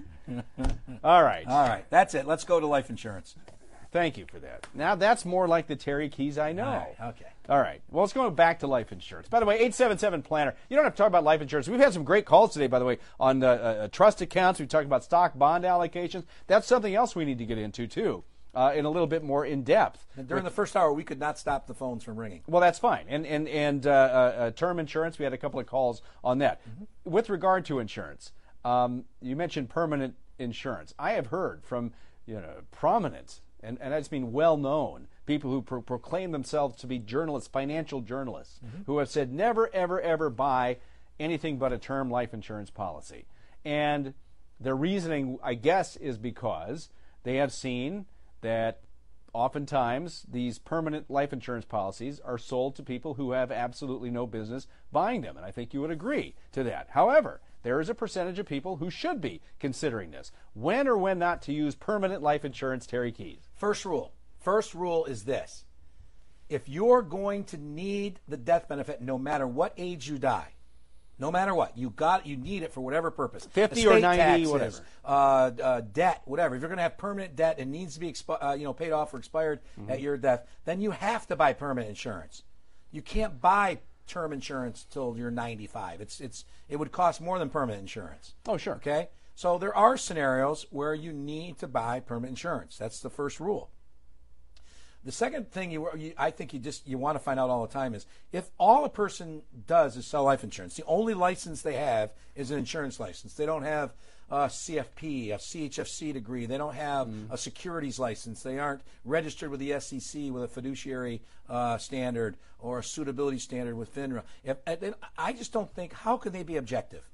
All right. All right, that's it. Let's go to life insurance. Thank you for that. Now that's more like the Terry Keys I know. All right, okay. All right. Well, let's go back to life insurance. By the way, eight seven seven planner. You don't have to talk about life insurance. We've had some great calls today, by the way, on uh, uh, trust accounts. We talked about stock bond allocations. That's something else we need to get into, too, uh, in a little bit more in depth. And during the first hour, we could not stop the phones from ringing. Well, that's fine. And, and, and uh, uh, term insurance, we had a couple of calls on that. Mm-hmm. With regard to insurance, um, you mentioned permanent insurance. I have heard from you know prominent, and, and I just mean well-known, people who pro- proclaim themselves to be journalists, financial journalists, mm-hmm. who have said never, ever, ever buy anything but a term life insurance policy. And their reasoning, I guess, is because they have seen that oftentimes these permanent life insurance policies are sold to people who have absolutely no business buying them. And I think you would agree to that. However, there is a percentage of people who should be considering this. When or when not to use permanent life insurance, Terry Keys? First rule. First rule is this. if you're going to need the death benefit no matter what age you die, no matter what, you got you need it for whatever purpose. fifty Estate or ninety, taxes, whatever. Uh, uh, debt, whatever. If you're going to have permanent debt and needs to be expi- uh, you know, paid off or expired Mm-hmm. at your death, then you have to buy permanent insurance. You can't buy term insurance till you're ninety-five. It's it's it would cost more than permanent insurance. Oh, sure. Okay? So there are scenarios where you need to buy permanent insurance. That's the first rule. The second thing you, you I think you just you want to find out all the time is if all a person does is sell life insurance, the only license they have is an insurance license. They don't have a C F P, a C H F C degree. They don't have mm. a securities license. They aren't registered with the S E C with a fiduciary uh, standard or a suitability standard with FINRA. If, I just don't think, how could they be objective?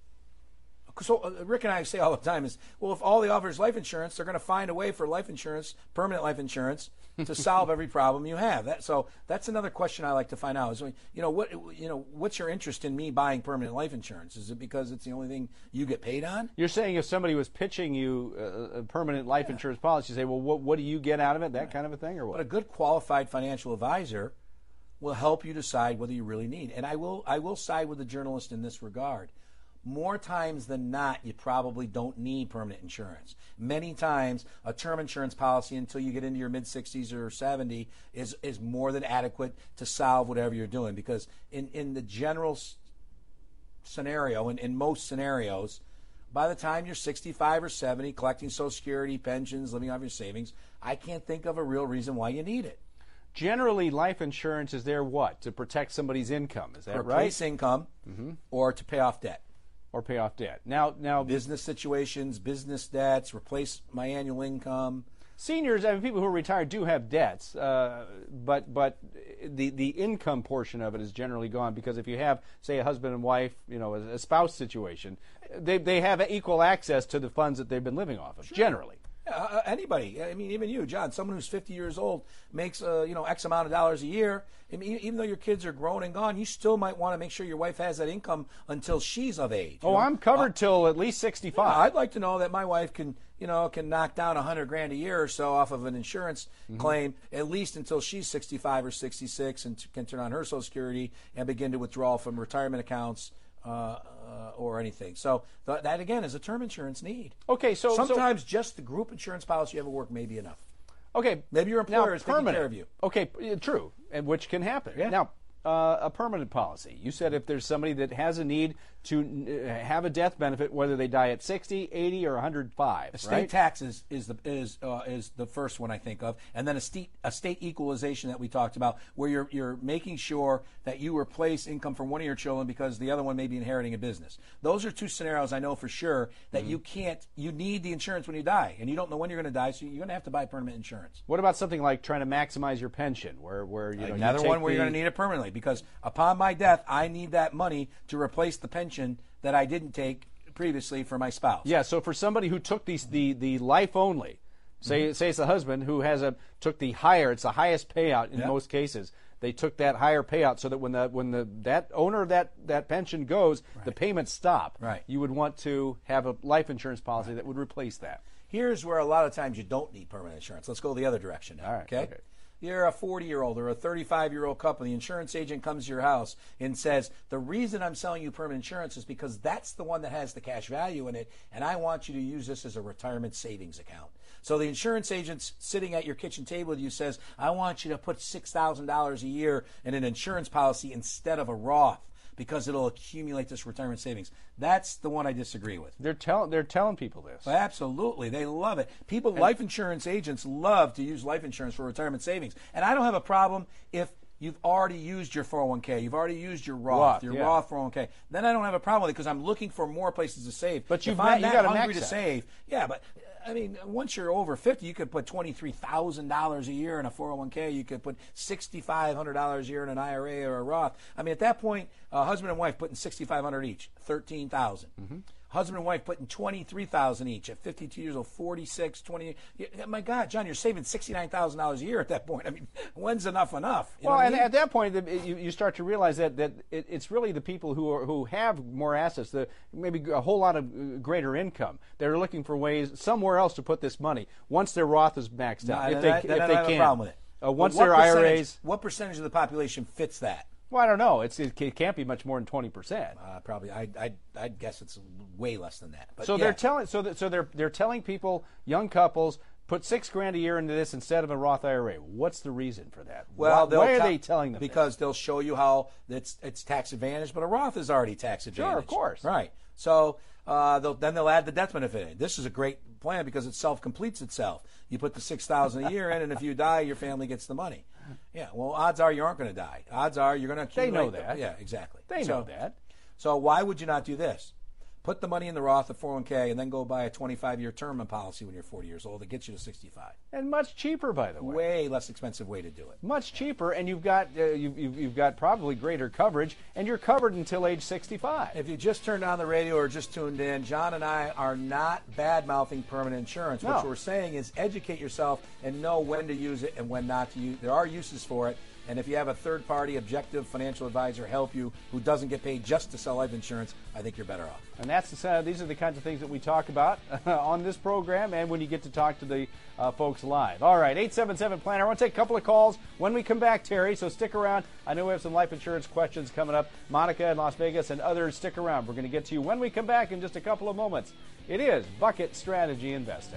So uh, Rick and I say all the time is, well, if all they offer is life insurance, they're going to find a way for life insurance, permanent life insurance, to solve every problem you have. That, so that's another question I like to find out. Is, you know, what you know, what's your interest in me buying permanent life insurance? Is it because it's the only thing you get paid on? You're saying if somebody was pitching you a, a permanent life yeah. insurance policy, you say, well, what, what do you get out of it? That right. kind of a thing, or what? But a good qualified financial advisor will help you decide whether you really need. And I will, I will side with the journalist in this regard. More times than not, you probably don't need permanent insurance. Many times, a term insurance policy until you get into your mid-sixties or seventy is, is more than adequate to solve whatever you're doing. Because in, in the general s- scenario, in, in most scenarios, by the time you're sixty-five or seventy, collecting Social Security, pensions, living off your savings, I can't think of a real reason why you need it. Generally, life insurance is there what? To protect somebody's income, is that to right? Replace income mm-hmm. or to pay off debt. Or pay off debt. Now, now, business situations, business debts, replace my annual income. Seniors, I mean, people who are retired do have debts, uh, but but the the income portion of it is generally gone because if you have, say, a husband and wife, you know, a, a spouse situation, they they have equal access to the funds that they've been living off of. Sure. Generally. Uh, anybody, I mean, even you, John, someone who's fifty years old makes, uh, you know, X amount of dollars a year. I mean, even though your kids are grown and gone, you still might want to make sure your wife has that income until she's of age. Oh, know? I'm covered uh, till at least sixty-five. Yeah, I'd like to know that my wife can, you know, can knock down a hundred grand a year or so off of an insurance mm-hmm. claim, at least until she's sixty-five or sixty-six and t- can turn on her Social Security and begin to withdraw from retirement accounts. Uh, uh, or anything. So th- that, again, is a term insurance need. Okay, so sometimes so, just the group insurance policy you have at work may be enough. Okay. Maybe your employer now, is permanent. taking care of you. Okay, true, and which can happen. Yeah. Now, uh, a permanent policy. You said if there's somebody that has a need to uh, have a death benefit, whether they die at sixty, eighty, or one hundred five, estate right? taxes is the is uh, is the first one I think of, and then a state a state equalization that we talked about, where you're you're making sure that you replace income from one of your children because the other one may be inheriting a business. Those are two scenarios I know for sure that mm-hmm. you can't. You need the insurance when you die, and you don't know when you're going to die, so you're going to have to buy permanent insurance. What about something like trying to maximize your pension, where where you know another you take one where the... you're going to need it permanently, because upon my death, I need that money to replace the pension that I didn't take previously for my spouse. Yeah, so for somebody who took these, the the life only, say mm-hmm. say it's a husband who has a took the higher, it's the highest payout in yep. most cases. They took that higher payout so that when the when the that owner of that, that pension goes, right. the payments stop. Right. You would want to have a life insurance policy right. that would replace that. Here's where a lot of times you don't need permanent insurance. Let's go the other direction now. All right, okay? okay. You're a forty-year-old or a thirty-five-year-old couple. The insurance agent comes to your house and says, the reason I'm selling you permanent insurance is because that's the one that has the cash value in it, and I want you to use this as a retirement savings account. So the insurance agent's sitting at your kitchen table with you says, I want you to put six thousand dollars a year in an insurance policy instead of a Roth, because it'll accumulate this retirement savings. That's the one I disagree with. They're telling they're telling people this. Absolutely. They love it. People, and life insurance agents love to use life insurance for retirement savings. And I don't have a problem if you've already used your four oh one k, you've already used your Roth, Roth your yeah. Roth four oh one k. Then I don't have a problem with it because I'm looking for more places to save. But you've if I'm you that got hungry to save, yeah, but I mean, once you're over fifty, you could put twenty-three thousand dollars a year in a four oh one k. You could put six thousand five hundred dollars a year in an I R A or a Roth. I mean, at that point, uh, husband and wife putting six thousand five hundred dollars each, thirteen thousand dollars. Mm-hmm. Husband and wife putting twenty-three thousand dollars each at fifty-two years old, forty-six, twenty. My God, John, you're saving sixty-nine thousand dollars a year at that point. I mean, when's enough enough? You well, know and I mean? at that point, you, you start to realize that, that it, it's really the people who are, who have more assets, the, maybe a whole lot of greater income. They're looking for ways somewhere else to put this money once their Roth is maxed out. No, if they, I, if I, they I have can. a problem with it. Uh, once what their I R percentage- As. What percentage of the population fits that? Well, I don't know. It's it can't be much more than twenty percent. Uh, probably, I I I'd guess it's way less than that. But so yeah. they're telling so that so they're they're telling people, young couples, put six grand a year into this instead of a Roth I R A. What's the reason for that? Well, why, why are tell- they telling them? Because they'll show you how it's it's tax advantage, but a Roth is already tax advantage. Sure, of course. Right. So uh, they'll, then they'll add the death benefit in. This is a great plan because it self completes itself. You put the six thousand a year in, and if you die, your family gets the money. Yeah. Well, odds are you aren't going to die. Odds are you're going to. They know that. Yeah, exactly. They so, know that. So why would you not do this? Put the money in the Roth or four oh one k and then go buy a twenty-five year term policy when you're forty years old that gets you to sixty-five. And much cheaper, by the way. Way less expensive way to do it. Much cheaper, and you've got uh, you've, you've you've got probably greater coverage, and you're covered until age sixty-five. If you just turned on the radio or just tuned in, John and I are not bad-mouthing permanent insurance. No. What we're saying is educate yourself and know when to use it and when not to use. There are uses for it. And if you have a third-party objective financial advisor help you who doesn't get paid just to sell life insurance, I think you're better off. And that's the, uh, these are the kinds of things that we talk about on this program and when you get to talk to the uh, folks live. All right, eight seven seven planner. I want to take a couple of calls when we come back, Terry, so stick around. I know we have some life insurance questions coming up. Monica in Las Vegas and others, stick around. We're going to get to you when we come back in just a couple of moments. It is Bucket Strategy Investing.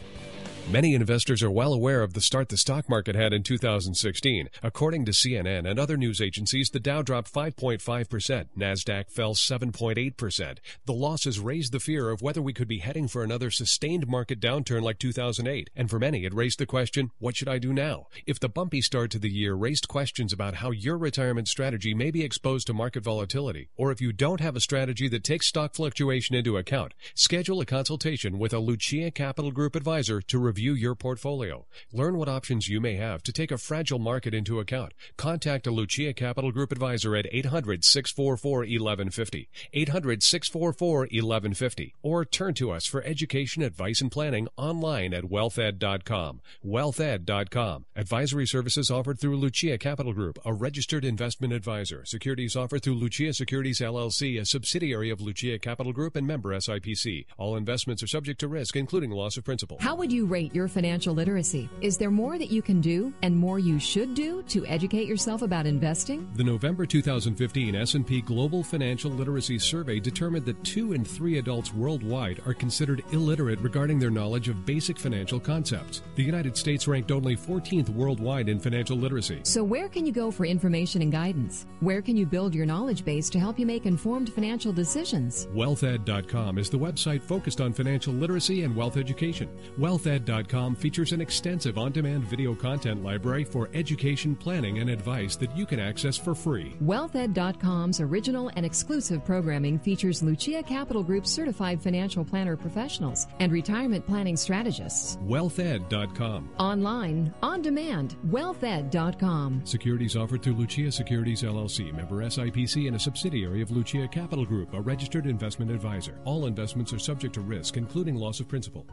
Many investors are well aware of the start the stock market had in two thousand sixteen. According to C N N and other news agencies, the Dow dropped five point five percent. NASDAQ fell seven point eight percent. The losses raised the fear of whether we could be heading for another sustained market downturn like two thousand eight. And for many, it raised the question, what should I do now? If the bumpy start to the year raised questions about how your retirement strategy may be exposed to market volatility, or if you don't have a strategy that takes stock fluctuation into account, schedule a consultation with a Lucia Capital Group advisor to review Review your portfolio. Learn what options you may have to take a fragile market into account. Contact a Lucia Capital Group advisor at eight hundred, six four four, eleven fifty, eight hundred, six four four, eleven fifty, or turn to us for education, advice, and planning online at wealth ed dot com. wealth ed dot com. Advisory services offered through Lucia Capital Group, a registered investment advisor. Securities offered through Lucia Securities L L C, a subsidiary of Lucia Capital Group and member S I P C. All investments are subject to risk, including loss of principal. How would you rate your financial literacy? Is there more that you can do and more you should do to educate yourself about investing? The November two thousand fifteen S and P Global Financial Literacy Survey determined that two in three adults worldwide are considered illiterate regarding their knowledge of basic financial concepts. The United States ranked only fourteenth worldwide in financial literacy. So where can you go for information and guidance? Where can you build your knowledge base to help you make informed financial decisions? wealth ed dot com is the website focused on financial literacy and wealth education. wealth ed dot com features an extensive on-demand video content library for education, planning, and advice that you can access for free. wealth ed dot com's original and exclusive programming features Lucia Capital Group certified financial planner professionals and retirement planning strategists. wealth ed dot com. Online, on demand, wealth ed dot com. Securities offered through Lucia Securities L L C, member S I P C, and a subsidiary of Lucia Capital Group, a registered investment advisor. All investments are subject to risk, including loss of principal.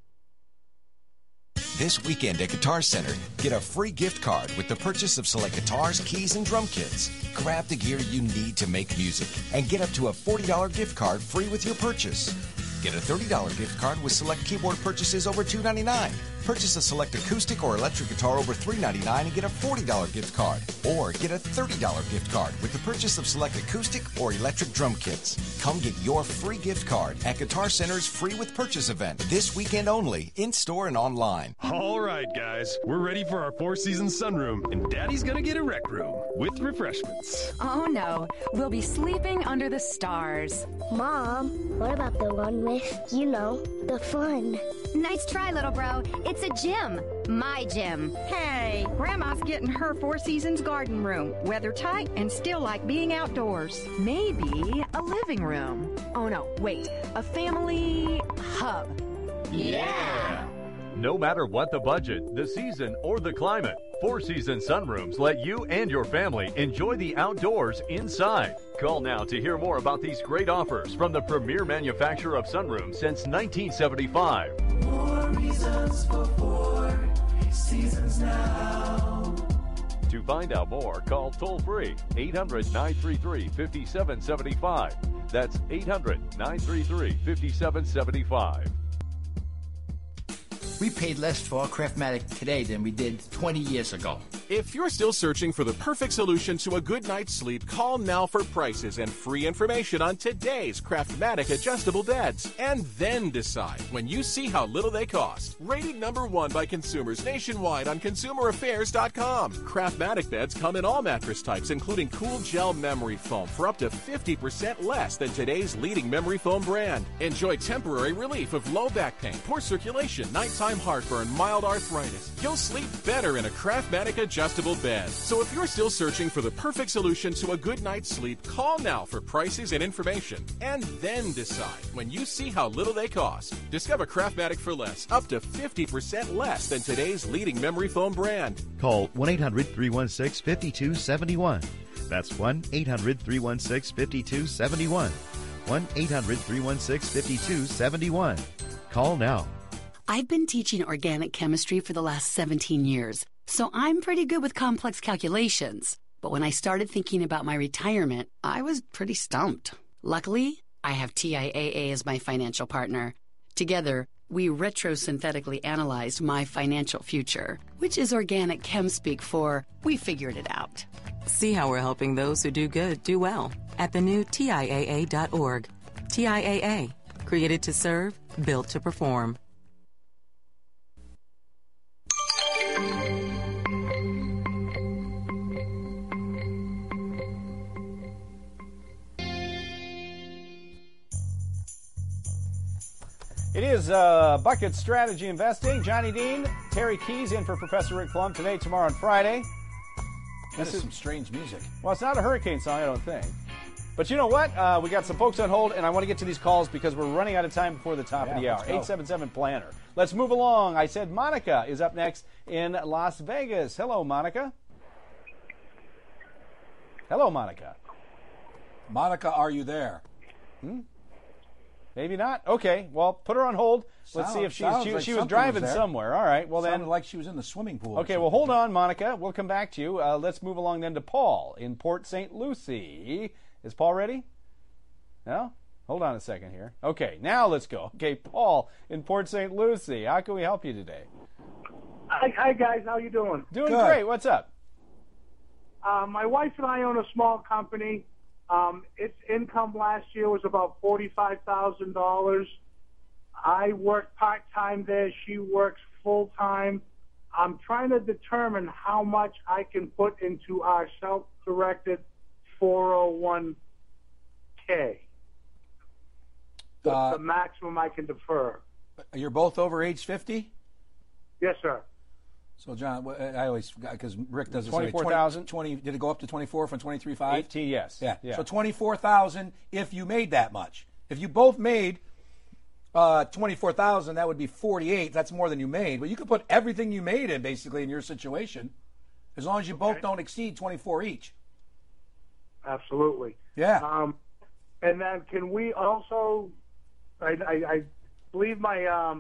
This weekend at Guitar Center, get a free gift card with the purchase of select guitars, keys, and drum kits. Grab the gear you need to make music and get up to a forty dollars gift card free with your purchase. Get a thirty dollars gift card with select keyboard purchases over two ninety-nine. Purchase a select acoustic or electric guitar over three ninety-nine and get a forty dollars gift card. Or get a thirty dollars gift card with the purchase of select acoustic or electric drum kits. Come get your free gift card at Guitar Center's Free with Purchase event this weekend only, in-store and online. All right, guys, we're ready for our Four Seasons sunroom, and Daddy's gonna get a rec room with refreshments. Oh no, we'll be sleeping under the stars. Mom, what about the one with, you know, the fun? Nice try, little bro. It's a gym. My gym. Hey, Grandma's getting her Four Seasons garden room. Weather tight and still like being outdoors. Maybe a living room. Oh no, wait, a family hub. Yeah! No matter what the budget, the season, or the climate, Four Seasons sunrooms let you and your family enjoy the outdoors inside. Call now to hear more about these great offers from the premier manufacturer of sunrooms since nineteen seventy-five. More reasons for Four Seasons now. To find out more, call toll-free eight hundred, nine three three, five seven seven five. That's eight hundred, nine three three, five seven seven five. We paid less for our Craftmatic today than we did twenty years ago. If you're still searching for the perfect solution to a good night's sleep, call now for prices and free information on today's Craftmatic adjustable beds. And then decide when you see how little they cost. Rated number one by consumers nationwide on consumer affairs dot com. Craftmatic beds come in all mattress types, including cool gel memory foam for up to fifty percent less than today's leading memory foam brand. Enjoy temporary relief of low back pain, poor circulation, nighttime heartburn, mild arthritis. You'll sleep better in a Craftmatic adjustable bed. So if you're still searching for the perfect solution to a good night's sleep, call now for prices and information. And then decide when you see how little they cost. Discover Craftmatic for less, up to fifty percent less than today's leading memory foam brand. Call one eight hundred three one six five two seven one. That's one eight hundred three one six five two seven one. one eight hundred three one six five two seven one. Call now. I've been teaching organic chemistry for the last seventeen years, so I'm pretty good with complex calculations. But when I started thinking about my retirement, I was pretty stumped. Luckily, I have T I A A as my financial partner. Together, we retrosynthetically analyzed my financial future, which is organic chem speak for we figured it out. See how we're helping those who do good do well at the new T I A A dot org. T I A A, created to serve, built to perform. It is uh, Bucket Strategy Investing. Johnny Dean, Terry Keys in for Professor Rick Plum today, tomorrow, and Friday. This is some strange music. Well, it's not a hurricane song, I don't think. But you know what? Uh, we got some folks on hold, and I want to get to these calls because we're running out of time before the top Yeah, of the hour. let's go. eight seven seven planner. Let's move along. I said Monica is up next in Las Vegas. Hello, Monica. Hello, Monica. Monica, are you there? Hmm? Maybe not. Okay, well, put her on hold. Let's Sound- see if she's, sounds she, like she was something driving was there. somewhere. All right, well Sounded then. like she was in the swimming pool. or Okay, well, something. hold on, Monica. We'll come back to you. Uh, let's move along then to Paul in Port Saint Lucie. Is Paul ready? No? Hold on a second here. Okay, now let's go. Okay, Paul in Port Saint Lucie. How can we help you today? Hi, hi guys. How you doing? Doing great. What's up? Uh, my wife and I own a small company. Um, its income last year was about forty-five thousand dollars. I work part-time there. She works full-time. I'm trying to determine how much I can put into our self-directed four oh one k. The, Uh, the maximum I can defer. You're both over age fifty? Yes, sir. So, John, wh- I always, because Rick does this. twenty-four thousand? twenty, did it go up to twenty-four from twenty-three point five? eighteen, yes. Yeah. Yeah. So twenty-four thousand if you made that much. If you both made uh, twenty-four thousand, that would be forty-eight. That's more than you made. But you could put everything you made in, basically, in your situation, as long as you both don't exceed twenty-four each. Absolutely. Yeah. Um, and then can we also, I, I, I believe my um,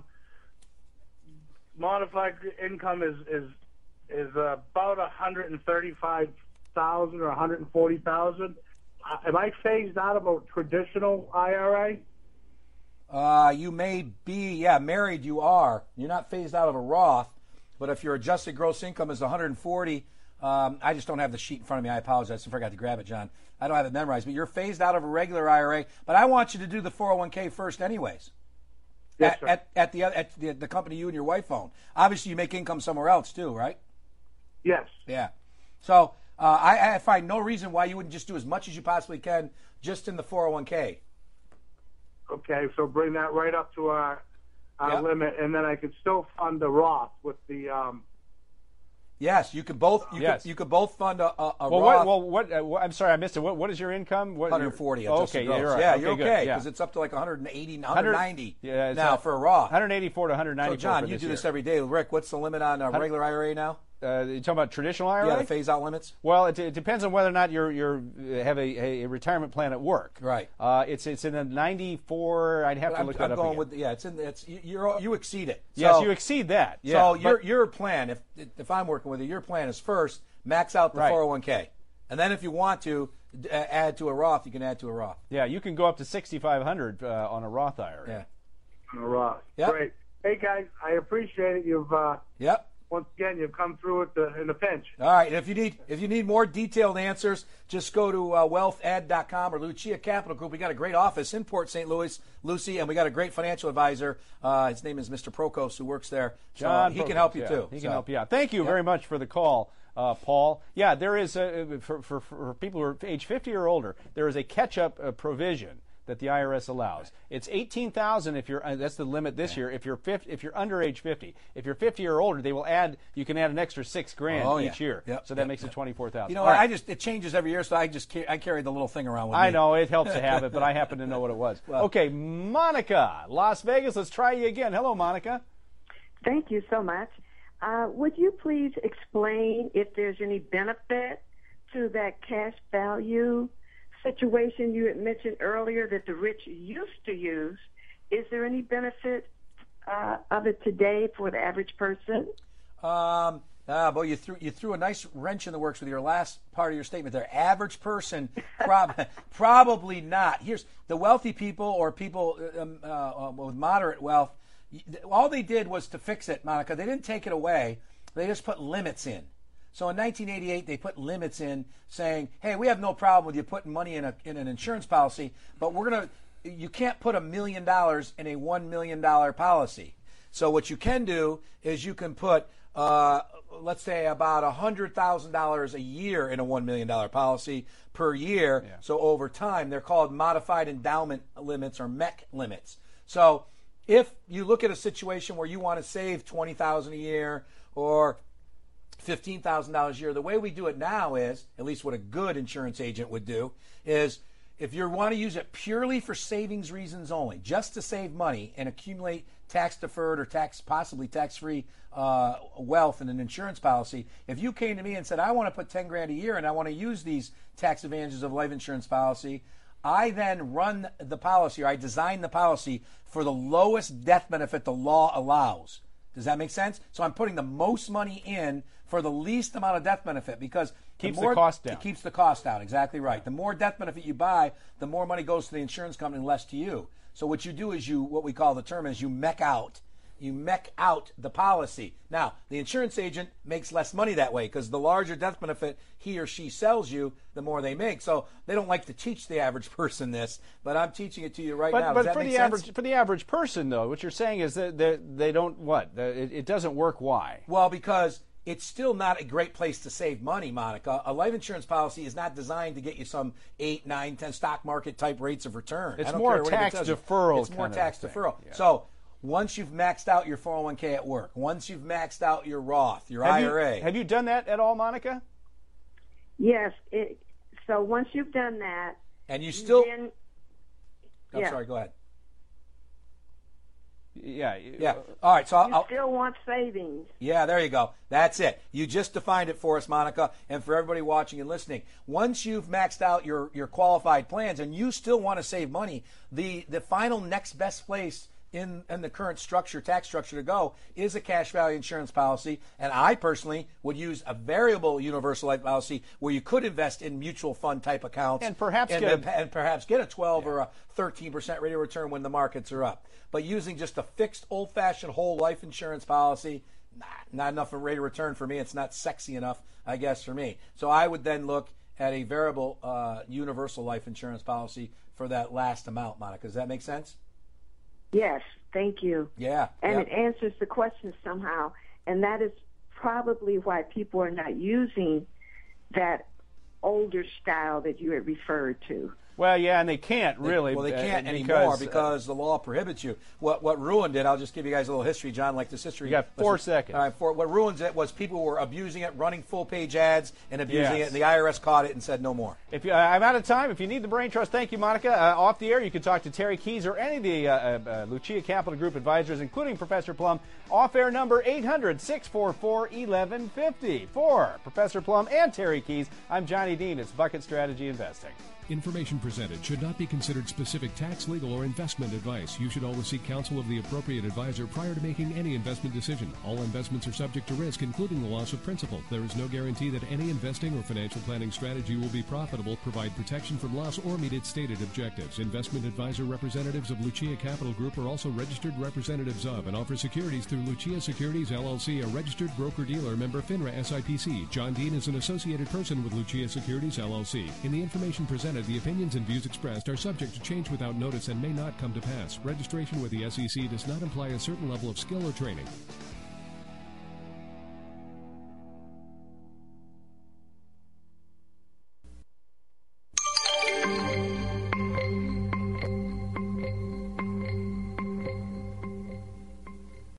modified income is is is uh, about one hundred thirty-five thousand or one hundred forty thousand. Uh, am I phased out of a traditional I R A? Uh, you may be, yeah, married you are. You're not phased out of a Roth, but if your adjusted gross income is one hundred forty, um, I just don't have the sheet in front of me. I apologize. I forgot to grab it, John. I don't have it memorized, but you're phased out of a regular I R A. But I want you to do the four oh one k first anyways. Yes, at, sir. at, at, the, at the, the company you and your wife own. Obviously, you make income somewhere else too, right? Yes. Yeah. So uh, I, I find no reason why you wouldn't just do as much as you possibly can just in the four oh one k. Okay, so bring that right up to our, our Yep. limit, and then I could still fund the Roth with the. Um, Yes, you could both. You Yes. could, you could both fund a, a, a Well, Roth. what, well, what, uh, what? I'm sorry, I missed it. What, what is your income? What, one hundred forty. Oh, adjusted okay, gross. yeah, you're right. Yeah, okay, you're good, okay yeah. because it's up to like one hundred eighty, one hundred one hundred ninety yeah, it's now up- for a Roth. one hundred eighty-four to one hundred ninety-four. So, John, for you this do year. this every day. Rick, what's the limit on a Hun- regular I R A now? Uh, you talking about traditional I R A? Yeah, the phase-out limits. Well, it, it depends on whether or not you're you're uh, have a, a retirement plan at work. Right. Uh, it's it's in the ninety-four. I'd have to I'm, look I'm that up going again. with yeah. It's in. It's you. You're, you exceed it. Yes, So- you exceed that. Yeah, so but- your your plan, if if I'm working with you, your plan is first max out the Right. four oh one k, and then if you want to d- add to a Roth, you can add to a Roth. Yeah, you can go up to sixty-five hundred uh, on a Roth I R A. Yeah. on a Roth. Yep. Great. Hey, guys, I appreciate it. You've uh, Yep. once again you've come through at the, in a pinch. All right. And if you need if you need more detailed answers, just go to uh, wealth ed dot com or Lucia Capital Group. We got a great office in Port Saint Louis, Lucy, and we got a great financial advisor. Uh, his name is Mister Prokos, who works there. So John he Prokos, can help you yeah, too. He So- can help you out. Thank you Yep. very much for the call, uh, Paul. Yeah, there is a, for, for for people who are age fifty or older, there is a catch-up uh, provision that the I R S allows. It's eighteen thousand if you're uh, that's the limit this year. If you're fifty, if you're under age fifty, if you're fifty or older, they will add. You can add an extra six grand Oh, yeah. each year. Yep, So that yep, makes yep. it twenty-four thousand. You know, I just it changes every year, so I just ca- I carry the little thing around with me. I know it helps to have it, but I happen to know what it was. Well- Okay, Monica, Las Vegas. Let's try you again. Hello, Monica. Thank you so much. Uh, would you please explain if there's any benefit to that cash value situation you had mentioned earlier that the rich used to use? Is there any benefit uh, of it today for the average person? Um, ah, boy, you threw you threw a nice wrench in the works with your last part of your statement there. Average person, prob- probably not. Here's the wealthy people or people um, uh, with moderate wealth. All they did was to fix it, Monica. They didn't take it away. They just put limits in. So in nineteen eighty-eight, they put limits in saying, hey, we have no problem with you putting money in a in an insurance policy, but we're going to, you can't put a million dollars in a one million dollars policy. So what you can do is you can put, uh, let's say, about one hundred thousand dollars a year in a one million dollars policy per year. Yeah. So over time, they're called modified endowment limits or M E C limits. So if you look at a situation where you want to save twenty thousand dollars a year or fifteen thousand dollars a year, the way we do it now is, at least what a good insurance agent would do, is if you want to use it purely for savings reasons only, just to save money and accumulate tax-deferred or tax possibly tax-free uh, wealth in an insurance policy, if you came to me and said, I want to put ten grand a year and I want to use these tax advantages of life insurance policy, I then run the policy, or I design the policy for the lowest death benefit the law allows. Does that make sense? So I'm putting the most money in for the least amount of death benefit because Keeps the, the more, cost down. It keeps the cost down. Exactly right. The more death benefit you buy, the more money goes to the insurance company, less to you. So what you do is you, what we call the term is you mech out. You mech out the policy. Now, the insurance agent makes less money that way because the larger death benefit he or she sells you, the more they make. So they don't like to teach the average person this, but I'm teaching it to you right but, now. But Does that for make the sense? average for the average person, though, what you're saying is that they, they don't what it, it doesn't work. Why? Well, because it's still not a great place to save money, Monica. A life insurance policy is not designed to get you some eight, nine, ten stock market type rates of return. It's I don't more care what anybody tax tells you. deferral It's more kind of tax thing. deferral. Yeah. So once you've maxed out your four oh one k at work, once you've maxed out your Roth, your have I R A. You, have you done that at all, Monica? Yes. It, so once you've done that, and you still. then, I'm yeah. sorry. Go ahead. Yeah. Yeah. All right. So you I'll, still want savings. Yeah, there you go. That's it. You just defined it for us, Monica, and for everybody watching and listening. Once you've maxed out your, your qualified plans and you still want to save money, the, the final next best place in, in the current structure, tax structure to go is a cash value insurance policy. And I personally would use a variable universal life policy where you could invest in mutual fund type accounts And perhaps and, get a- and, and perhaps get a twelve or a thirteen percent rate of return when the markets are up. But using just a fixed old-fashioned whole life insurance policy, nah, not enough of a rate of return for me. It's not sexy enough, I guess, for me. So I would then look at a variable uh, universal life insurance policy for that last amount, Monica. Does that make sense? Yes, thank you. Yeah. And yeah. it answers the question somehow, and that is probably why people are not using that older style that you had referred to. Well, yeah, and they can't really. Well, they can't uh, anymore because, because the law prohibits you. What what ruined it? I'll just give you guys a little history, John. Like this history. You got four Listen, seconds. All right, four, what ruins it was people were abusing it, running full page ads, and abusing Yes. it. And the I R S caught it and said no more. If you, uh, I'm out of time. If you need the brain trust, thank you, Monica. Uh, off the air, you can talk to Terry Keys or any of the uh, uh, Lucia Capital Group advisors, including Professor Plum. Off air number eight hundred, six four four, eleven fifty. For Professor Plum and Terry Keys, I'm Johnny Dean. It's Bucket Strategy Investing. Information presented should not be considered specific tax, legal, or investment advice. You should always seek counsel of the appropriate advisor prior to making any investment decision. All investments are subject to risk, including the loss of principal. There is no guarantee that any investing or financial planning strategy will be profitable, provide protection from loss, or meet its stated objectives. Investment advisor representatives of Lucia Capital Group are also registered representatives of and offer securities through Lucia Securities, L L C, a registered broker-dealer, member FINRA S I P C. John Dean is an associated person with Lucia Securities, L L C. In the information presented, the opinions and views expressed are subject to change without notice and may not come to pass. Registration with the S E C does not imply a certain level of skill or training.